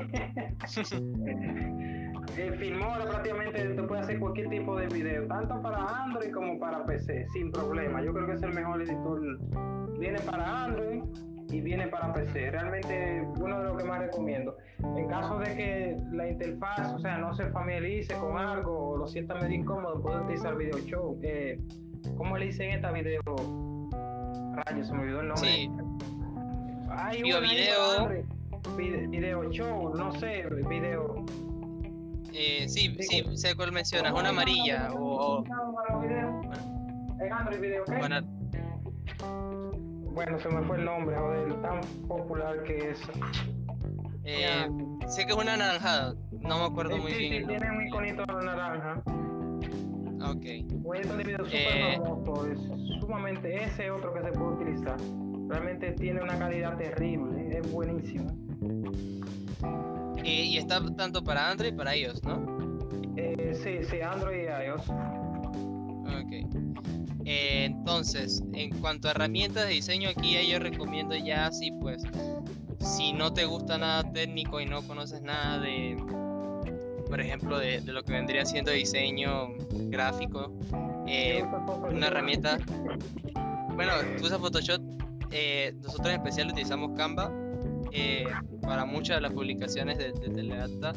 Filmora prácticamente te puede hacer cualquier tipo de video, tanto para Android como para PC, sin problema. Yo creo que es el mejor editor. Viene para Android y viene para PC. Realmente uno de los que más recomiendo. En caso de que la interfaz, o sea, no se familiarice con algo o lo sienta medio incómodo, puede utilizar Video Show. ¿Cómo le dicen esta video? Rayos, se me olvidó el nombre. Sí. Hay Video. Video Show, no sé, video. Sí, sé cuál mencionas, una amarilla o... ¿En Android Video qué? Bueno, se me fue el nombre, joder, tan popular que es. Sé que es una anaranjada, no me acuerdo muy bien. Sí, tiene un iconito naranja. Ok. Un video súper famoso, es sumamente ese otro que se puede utilizar. Realmente tiene una calidad terrible, es buenísimo. Y está tanto para Android y para iOS, ¿no? Sí, Android y iOS. Ok. Entonces, en cuanto a herramientas de diseño, aquí yo recomiendo ya así, pues, si no te gusta nada técnico y no conoces nada de, por ejemplo, de lo que vendría siendo diseño gráfico, una herramienta, bueno, tú usas Photoshop, nosotros en especial utilizamos Canva para muchas de las publicaciones de Teledacta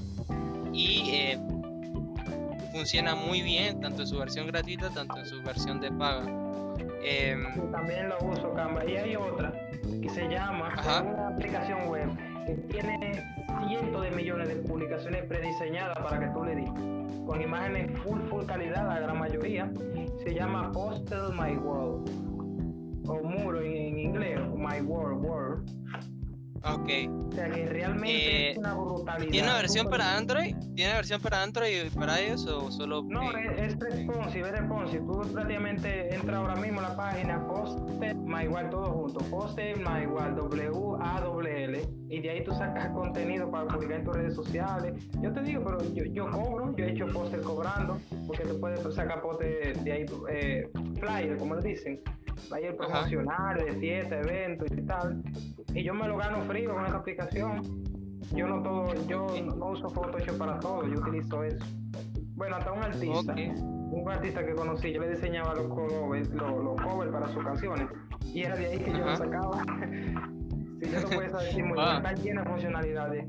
y funciona muy bien, tanto en su versión gratuita, tanto en su versión de paga. También lo uso Canva. Y hay otra que se llama, una aplicación web que tiene cientos de millones de publicaciones prediseñadas para que tú le des, con imágenes full calidad, la gran mayoría. Se llama Postel My World, o muro en inglés, My World. Ok. O sea que realmente es una brutalidad. ¿Tiene una versión para Android? ¿Tiene versión para Android y para iOS o solo? No, es responsive. Tú prácticamente entras ahora mismo a la página Postel My World, todo junto. Postel My World, WALL, y de ahí tú sacas contenido para publicar en tus redes sociales. Yo te digo, pero yo cobro, yo he hecho Postel cobrando, porque tú puedes sacar Postel de ahí, flyer, como le dicen. Flyer promocional, de fiesta, eventos y tal. Y yo me lo gano frío con esa aplicación. Yo no uso Photoshop para todo, yo utilizo eso. Bueno, hasta un artista que conocí, yo le diseñaba los covers para sus canciones. Y era de ahí que yo lo sacaba. Si yo no puedo decir muy bien, está llena de funcionalidades.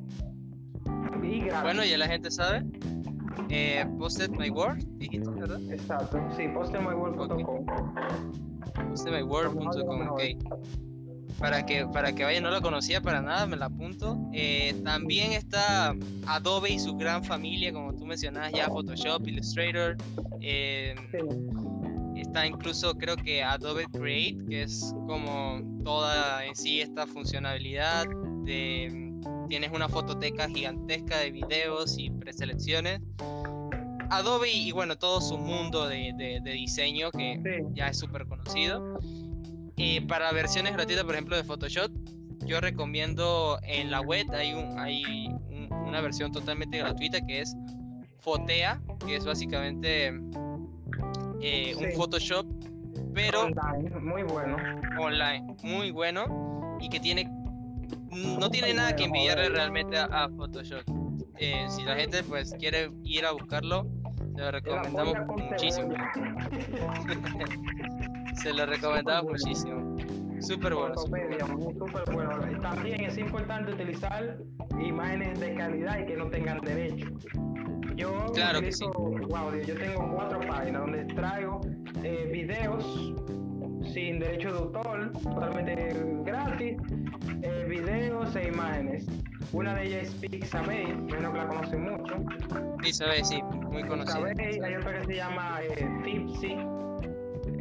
Y gratis. Bueno, ya la gente sabe. Posted My World, dijiste, ¿verdad? Exacto, sí, postelmyworld.com. Postelmyworld.com, ok. Para que vayan, no la conocía para nada, me la apunto. También está Adobe y su gran familia, como tú mencionabas ya, Photoshop, Illustrator. Está incluso, creo que Adobe Create, que es como toda en sí esta funcionalidad. Tienes una fototeca gigantesca de videos y preselecciones. Adobe y bueno, todo su mundo de diseño que ya es súper conocido. Para versiones gratuitas, por ejemplo, de Photoshop, yo recomiendo en la web hay una versión totalmente gratuita que es Fotea, que es básicamente un Photoshop, pero online, muy bueno. Online, muy bueno, y que no tiene nada que envidiarle realmente a Photoshop. Si la gente pues quiere ir a buscarlo, se lo recomendamos muchísimo. Se lo recomendamos muchísimo. Súper bueno. Súper bueno. También es importante utilizar imágenes de calidad y que no tengan derecho. Yo tengo 4 páginas donde traigo videos sin derecho de autor, totalmente gratis, videos e imágenes. Una de ellas es Pixabay, menos que la conocen mucho. Pixabay, sí, muy conocida. Hay otra que se llama Tipsy.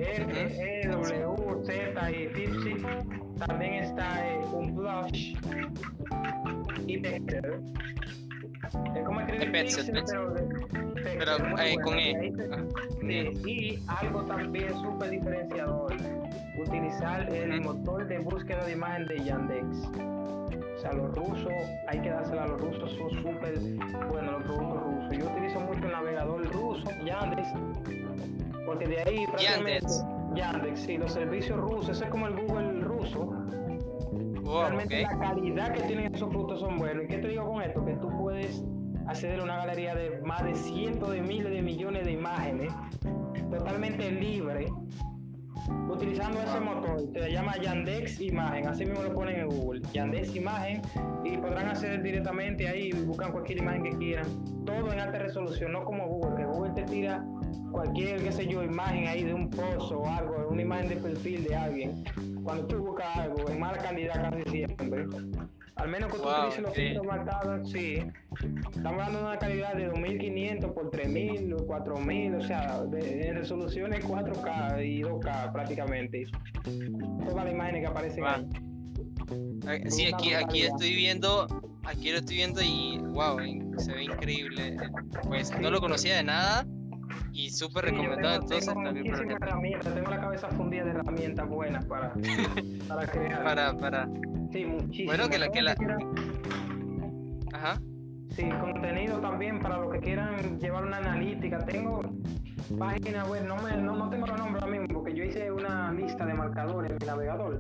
R, E, W, Z y Pipsy. También está un Blush y Pexel. Es como escribir Pixel, pero con E. Y algo también súper diferenciador, utilizar el motor de búsqueda de imagen de Yandex. O sea, los rusos, hay que dársela a los rusos, son súper buenos los productos rusos. Yo utilizo mucho el navegador ruso, Yandex, porque de ahí prácticamente... Yandex, sí, los servicios rusos, eso es como el Google ruso. Realmente la calidad que tienen esos productos son buenos. ¿Y qué te digo con esto? Que tú puedes acceder a una galería de más de cientos de miles de millones de imágenes totalmente libre utilizando ese motor. Se llama Yandex Imagen, así mismo lo ponen en Google, Yandex Imagen, y podrán acceder directamente ahí, buscan cualquier imagen que quieran, todo en alta resolución, no como Google, que Google te tira cualquier, qué sé yo, imagen ahí de un pozo o algo, una imagen de perfil de alguien. Cuando tú buscas algo en mala calidad casi siempre, al menos que tú utilices los filtros marcados, sí, estamos hablando de una calidad de 2500 por 3000 o 4000, o sea, en resoluciones 4K y 2K prácticamente, todas las imágenes que aparecen ahí. Sí, aquí estoy viendo, aquí lo estoy viendo y wow, se ve increíble. Pues no lo conocía de nada y súper recomendado. Entonces también tengo la cabeza fundida de herramientas buenas para crear. para Sí, muchísimo. bueno, ajá. Sí, contenido también para los que quieran llevar una analítica. Tengo página web, no tengo los nombres ahora mismo porque yo hice una lista de marcadores en mi navegador.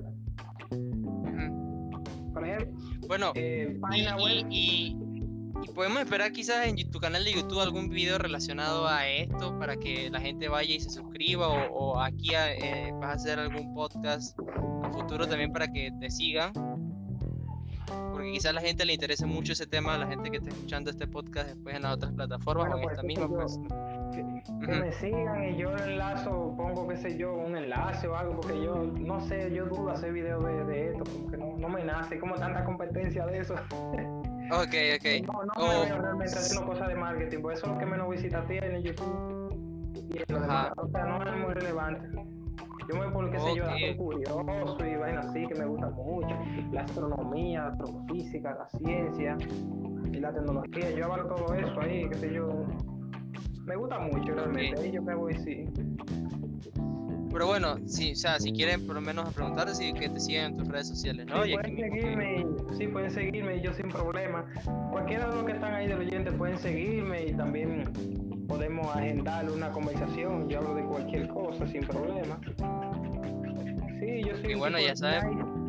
Por ejemplo, bueno, página web. Y podemos esperar quizás en tu canal de YouTube algún video relacionado a esto para que la gente vaya y se suscriba, o aquí vas a hacer algún podcast a futuro también para que te sigan, porque quizás a la gente le interese mucho ese tema, a la gente que está escuchando este podcast después en las otras plataformas o en esta misma. Que me sigan y yo pongo qué sé yo, un enlace o algo, porque yo no sé, yo dudo hacer videos de esto, porque no me nace, como tanta competencia de eso. Ok. No me veo realmente haciendo cosas de marketing, porque eso es lo que menos visitas tiene YouTube. Y lo demás, o sea, no es muy relevante. Yo me voy por, qué sé yo, datos curiosos y vainas así que me gusta mucho. La astronomía, la astrofísica, la ciencia y la tecnología. Yo hago todo eso ahí, qué sé yo. Me gusta mucho realmente. Ahí yo me voy, sí. Pero bueno, sí, o sea, si quieren por lo menos preguntarte si que te siguen en tus redes sociales, ¿no? Sí, pueden seguirme y yo sin problema. Cualquiera de los que están ahí del oyente pueden seguirme y también podemos agendar una conversación. Yo hablo de cualquier cosa sin problema. Sí, yo soy. Y bueno, ya saben.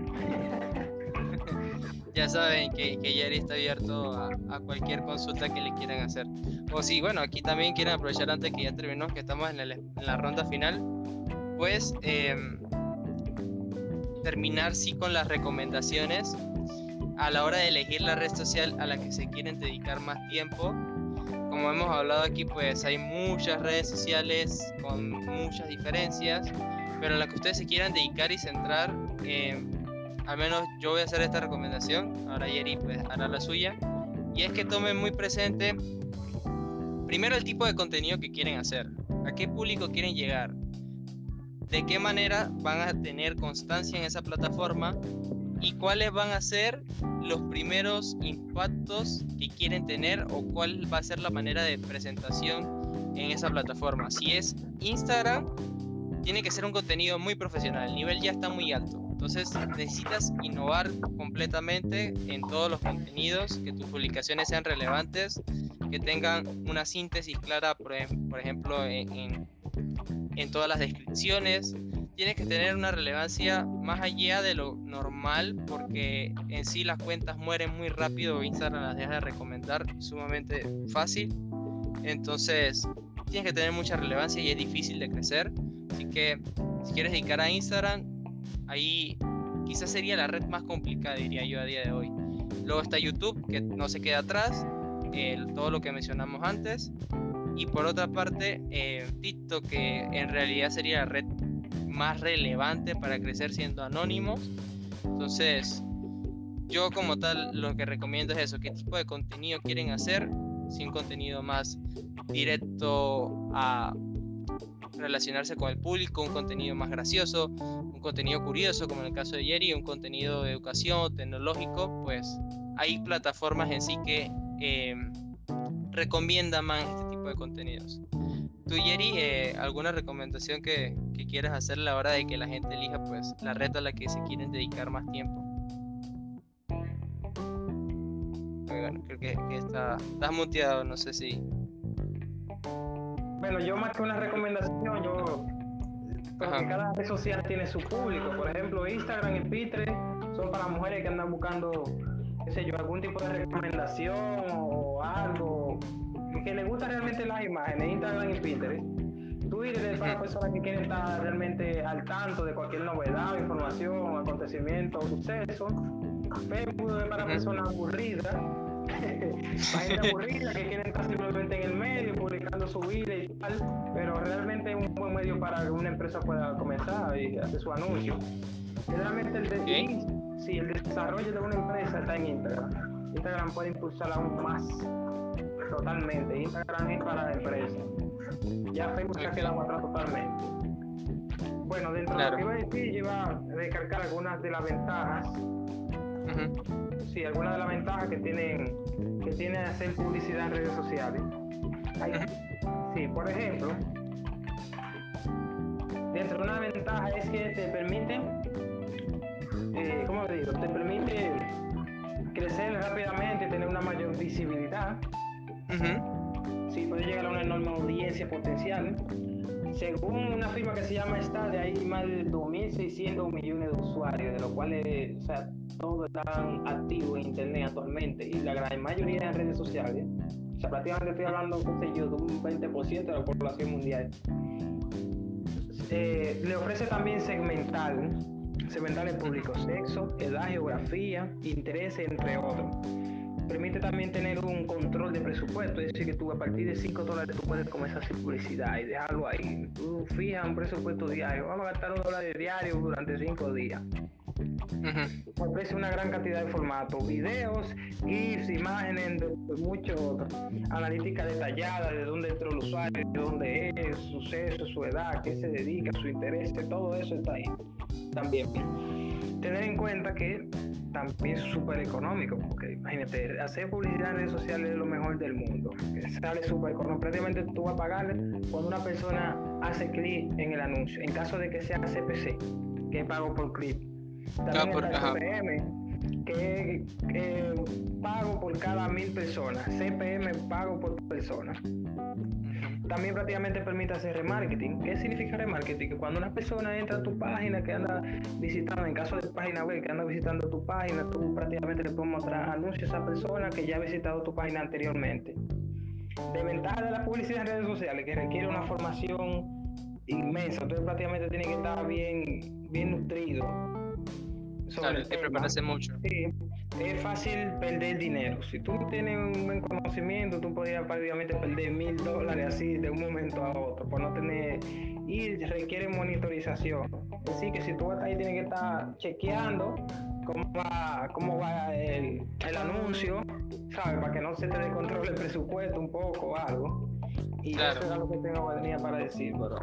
Ya saben que Jerry está abierto a cualquier consulta que le quieran hacer. O si, bueno, aquí también quieren aprovechar antes que ya terminó, que estamos en la ronda final, pues terminar sí con las recomendaciones a la hora de elegir la red social a la que se quieren dedicar más tiempo. Como hemos hablado aquí, pues hay muchas redes sociales con muchas diferencias, pero en la que ustedes se quieran dedicar y centrar, al menos yo voy a hacer esta recomendación, ahora Jerry pues hará la suya, y es que tomen muy presente primero el tipo de contenido que quieren hacer, a qué público quieren llegar, de qué manera van a tener constancia en esa plataforma y cuáles van a ser los primeros impactos que quieren tener o cuál va a ser la manera de presentación en esa plataforma. Si es Instagram, tiene que ser un contenido muy profesional, el nivel ya está muy alto. Entonces necesitas innovar completamente en todos los contenidos, que tus publicaciones sean relevantes, que tengan una síntesis clara, por ejemplo, en todas las descripciones. Tienes que tener una relevancia más allá de lo normal, porque en sí las cuentas mueren muy rápido, Instagram las deja de recomendar sumamente fácil. Entonces tienes que tener mucha relevancia y es difícil de crecer. Así que si quieres dedicar a Instagram, ahí quizás sería la red más complicada, diría yo, a día de hoy. Luego está YouTube, que no se queda atrás, todo lo que mencionamos antes. Y por otra parte, TikTok, que en realidad sería la red más relevante para crecer siendo anónimos. Entonces, yo como tal lo que recomiendo es eso, qué tipo de contenido quieren hacer, si un contenido más directo a relacionarse con el público, un contenido más gracioso, un contenido curioso, como en el caso de Jerry, un contenido de educación, tecnológico, pues hay plataformas en sí que recomiendan más este tipo de contenidos. Tú, Jerry, ¿alguna recomendación que quieras hacer a la hora de que la gente elija pues la red a la que se quieren dedicar más tiempo? Bueno, creo que estás muteado, no sé si... Bueno, yo más que una recomendación, porque cada red social tiene su público. Por ejemplo, Instagram y Pinterest son para mujeres que andan buscando, qué sé yo, algún tipo de recomendación o algo que les gusta realmente las imágenes. Instagram y Pinterest. Twitter es para personas que quieren estar realmente al tanto de cualquier novedad, información, acontecimiento o suceso. Facebook es para personas aburridas. Páginas aburridas que quieren estar simplemente en el medio publicando su vida y tal, pero realmente es un buen medio para que una empresa pueda comenzar y hacer su anuncio. Generalmente el desarrollo de una empresa está en Instagram. Instagram puede impulsarla aún más totalmente. Instagram es para la empresa, ya Facebook se ha quedado atrás totalmente. Bueno, dentro de lo que iba a decir, yo iba a recalcar algunas de las ventajas. Sí, algunas de las ventajas que tiene hacer publicidad en redes sociales. Sí, por ejemplo, dentro de una ventaja es que te permite, ¿cómo digo? Te permite crecer rápidamente, tener una mayor visibilidad. Sí, puede llegar a una enorme audiencia potencial. Según una firma que se llama Stadia, hay más de 2.600 millones de usuarios, de los cuales, o sea, todos están activos en internet actualmente, y la gran mayoría en redes sociales. O sea, prácticamente estoy hablando, qué sé yo, de un 20% de la población mundial. Le ofrece también segmentar el público, sexo, edad, geografía, intereses, entre otros. Permite también tener un control de presupuesto, es decir, que tú a partir de $5 tú puedes comenzar a hacer publicidad y dejarlo ahí. Tú fijas un presupuesto diario, vamos a gastar $1 diario durante 5 días. Ofrece una gran cantidad de formatos, videos, GIFs, imágenes, mucho analítica detallada de dónde entró el usuario, de dónde es, su sexo, su edad, qué se dedica, su interés, todo eso está ahí también. Tener en cuenta que también es súper económico, porque imagínate, hacer publicidad en redes sociales es lo mejor del mundo, sale súper económico. Prácticamente tú vas a pagar cuando una persona hace clic en el anuncio, en caso de que sea CPC, que es pago por clic. También está CPM, que pago por cada 1.000 personas, CPM pago por persona. También prácticamente permite hacer remarketing. ¿Qué significa remarketing? Que cuando una persona entra a tu página, que anda visitando, en caso de página web, que anda visitando tu página, tú prácticamente le puedes mostrar anuncios a esa persona que ya ha visitado tu página anteriormente. Desventaja de la publicidad en redes sociales, que requiere una formación inmensa, entonces prácticamente tiene que estar bien nutrido. Claro, hay que prepararse mucho. Sí, es fácil perder dinero. Si tú tienes un buen conocimiento, tú podrías prácticamente perder $1.000 así de un momento a otro por no tener, y requiere monitorización. Así que si tú estás ahí, tienes que estar chequeando cómo va el anuncio, ¿sabes? Para que no se te descontrole el presupuesto un poco o algo. Y claro, eso es lo que tenía para decir, bro.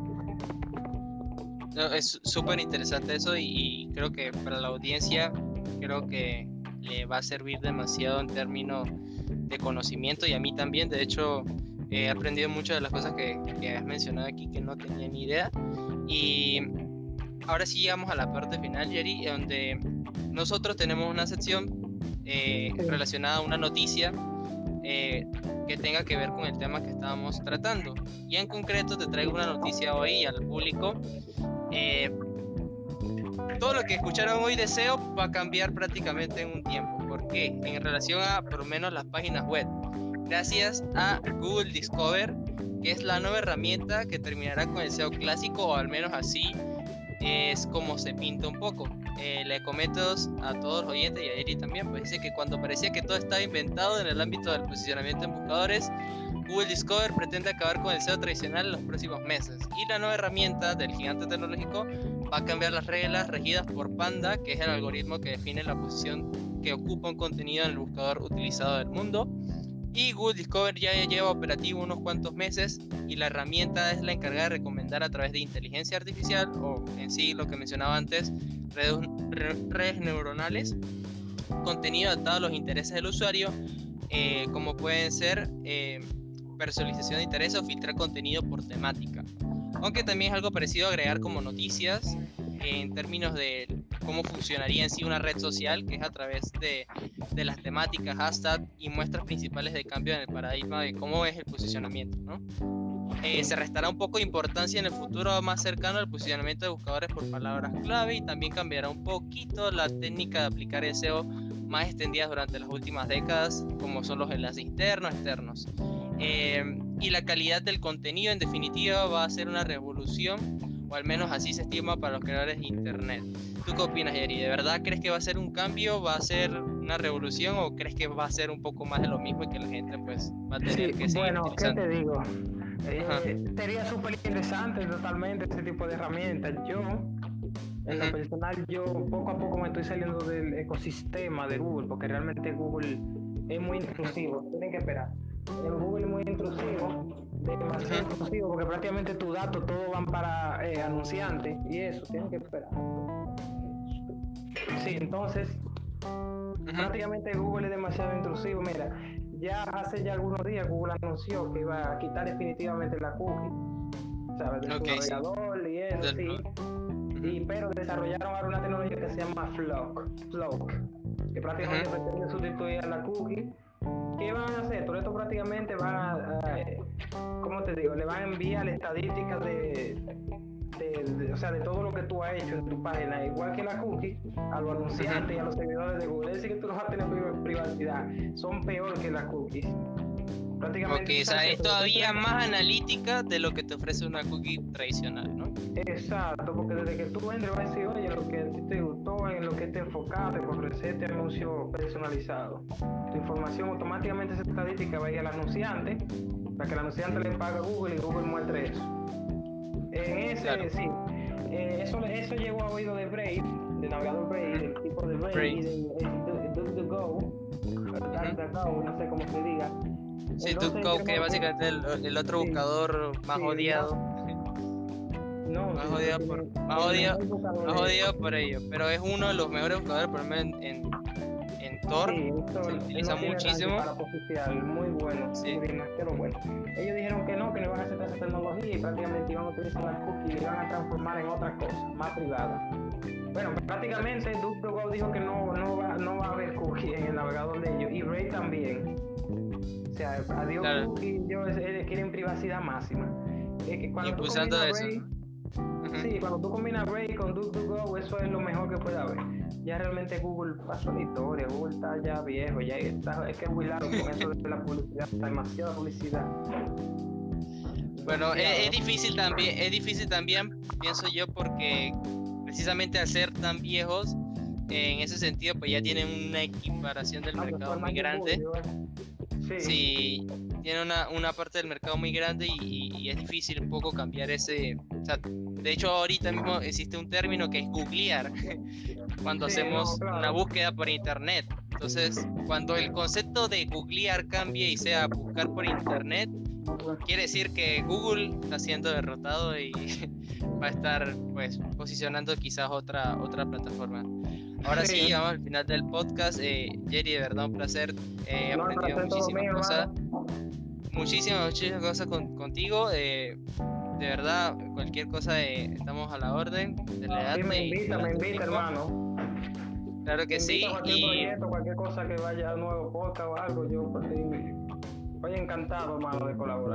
No, es súper interesante eso, y creo que para la audiencia creo que le va a servir demasiado en términos de conocimiento, y a mí también. De hecho, he aprendido muchas de las cosas que has mencionado aquí que no tenía ni idea. Y ahora sí llegamos a la parte final, Jerry, donde nosotros tenemos una sección relacionada a una noticia que tenga que ver con el tema que estábamos tratando. Y en concreto te traigo una noticia hoy al público. Todo lo que escucharon hoy de SEO va a cambiar prácticamente en un tiempo. ¿Por qué? En relación a por lo menos las páginas web, gracias a Google Discover, que es la nueva herramienta que terminará con el SEO clásico, o al menos así es como se pinta un poco. Le comento a todos los oyentes y a Eri también, pues dice que cuando parecía que todo estaba inventado en el ámbito del posicionamiento en buscadores, Google Discover pretende acabar con el SEO tradicional en los próximos meses, y la nueva herramienta del gigante tecnológico va a cambiar las reglas regidas por Panda, que es el algoritmo que define la posición que ocupa un contenido en el buscador utilizado del mundo. Y Google Discover ya lleva operativo unos cuantos meses y la herramienta es la encargada de recomendar a través de inteligencia artificial o en sí lo que mencionaba antes, redes neuronales, contenido adaptado a los intereses del usuario, como pueden ser personalización de intereses o filtrar contenido por temática. Aunque también es algo parecido a agregar como noticias en términos de cómo funcionaría en sí una red social, que es a través de las temáticas, hashtag y muestras principales de cambio en el paradigma de cómo es el posicionamiento, ¿no? Se restará un poco de importancia en el futuro más cercano al posicionamiento de buscadores por palabras clave y también cambiará un poquito la técnica de aplicar el SEO más extendidas durante las últimas décadas, como son los enlaces internos, externos. Y la calidad del contenido en definitiva va a ser una revolución, o al menos así se estima para los creadores de internet. ¿Tú qué opinas, Yeri? ¿De verdad crees que va a ser un cambio, va a ser una revolución o crees que va a ser un poco más de lo mismo y que la gente pues va a tener que seguir utilizando? ¿Qué te digo? Sería súper interesante totalmente ese tipo de herramientas. Yo, en lo personal, yo poco a poco me estoy saliendo del ecosistema de Google, porque realmente Google es muy intrusivo. Tienen que esperar. El Google es muy intrusivo, demasiado intrusivo, porque prácticamente tus datos todos van para anunciantes y eso, tienen que esperar. Sí, entonces, prácticamente Google es demasiado intrusivo. Mira, ya hace algunos días Google anunció que iba a quitar definitivamente la cookie, ¿sabes? Del navegador y eso, sí. Pero desarrollaron ahora una tecnología que se llama Flock, que prácticamente pretende sustituir a la cookie. ¿Qué van a hacer? Todo esto prácticamente va a ¿cómo te digo? Le van a enviar estadísticas o sea, de todo lo que tú has hecho en tu página, igual que la cookie, a los anunciantes y a los servidores de Google. Es decir, que tú no vas a tener privacidad. Son peor que las cookies. Prácticamente. O sea, es todavía más analítica de lo que te ofrece una cookie tradicional, ¿no? Exacto, porque desde que tú entres vas a decir, oye, lo que a ti te gustó, en lo que te enfocaste, por ofrecerte anuncio personalizado. Tu información automáticamente, esa estadística va a ir al anunciante, para que el anunciante le pague a Google y Google muestre eso. En ese, claro. Sí, eso llegó a oído de Brave, del navegador Brave, del tipo de Brave y del DuckDuckGo, no sé cómo se diga. Sí, DuckDuckGo, que es básicamente el otro buscador más odiado. Más odiado por ello, pero es uno de los mejores buscadores, por ejemplo en Tor, se utiliza muchísimo. Muy bueno, sí. Pero bueno, ellos dijeron que no iban a aceptar esa tecnología y prácticamente iban a utilizar las cookies y le iban a transformar en otra cosa, más privada. Bueno, prácticamente DuckDuckGo dijo que no va a haber cookies en el navegador de ellos, y Brave también. O sea, adiós, claro. Cookies, ellos quieren privacidad máxima. Es que cuando impulsando eso, Brave, sí, cuando tú combinas Brave con DuckDuckGo, eso es lo mejor que puede haber. Ya realmente Google pasó la historia, Google está ya viejo, ya está, es que es muy largo con eso de la publicidad, demasiada publicidad. Bueno, es difícil también, pienso yo, porque precisamente al ser tan viejos, en ese sentido, pues ya tienen una equiparación del mercado muy grande. Sí, tiene una parte del mercado muy grande y es difícil un poco cambiar ese. O sea, de hecho, ahorita mismo existe un término que es googlear, cuando hacemos una búsqueda por internet. Entonces, cuando el concepto de googlear cambie y sea buscar por internet, quiere decir que Google está siendo derrotado y va a estar pues posicionando quizás otra plataforma. Ahora sí, llegamos al final del podcast. Yeri, de verdad un placer. He aprendido muchísimas cosas contigo. De verdad, cualquier cosa estamos a la orden. Me invita, hermano. Claro que sí. Cualquier cosa que vaya a un nuevo podcast o algo, yo estoy encantado, hermano, de colaborar.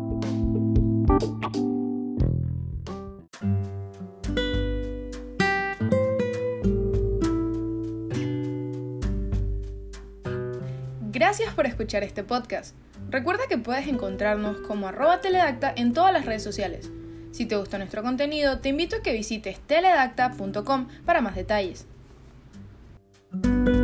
Gracias por escuchar este podcast. Recuerda que puedes encontrarnos como @teledacta en todas las redes sociales. Si te gusta nuestro contenido, te invito a que visites teledacta.com para más detalles.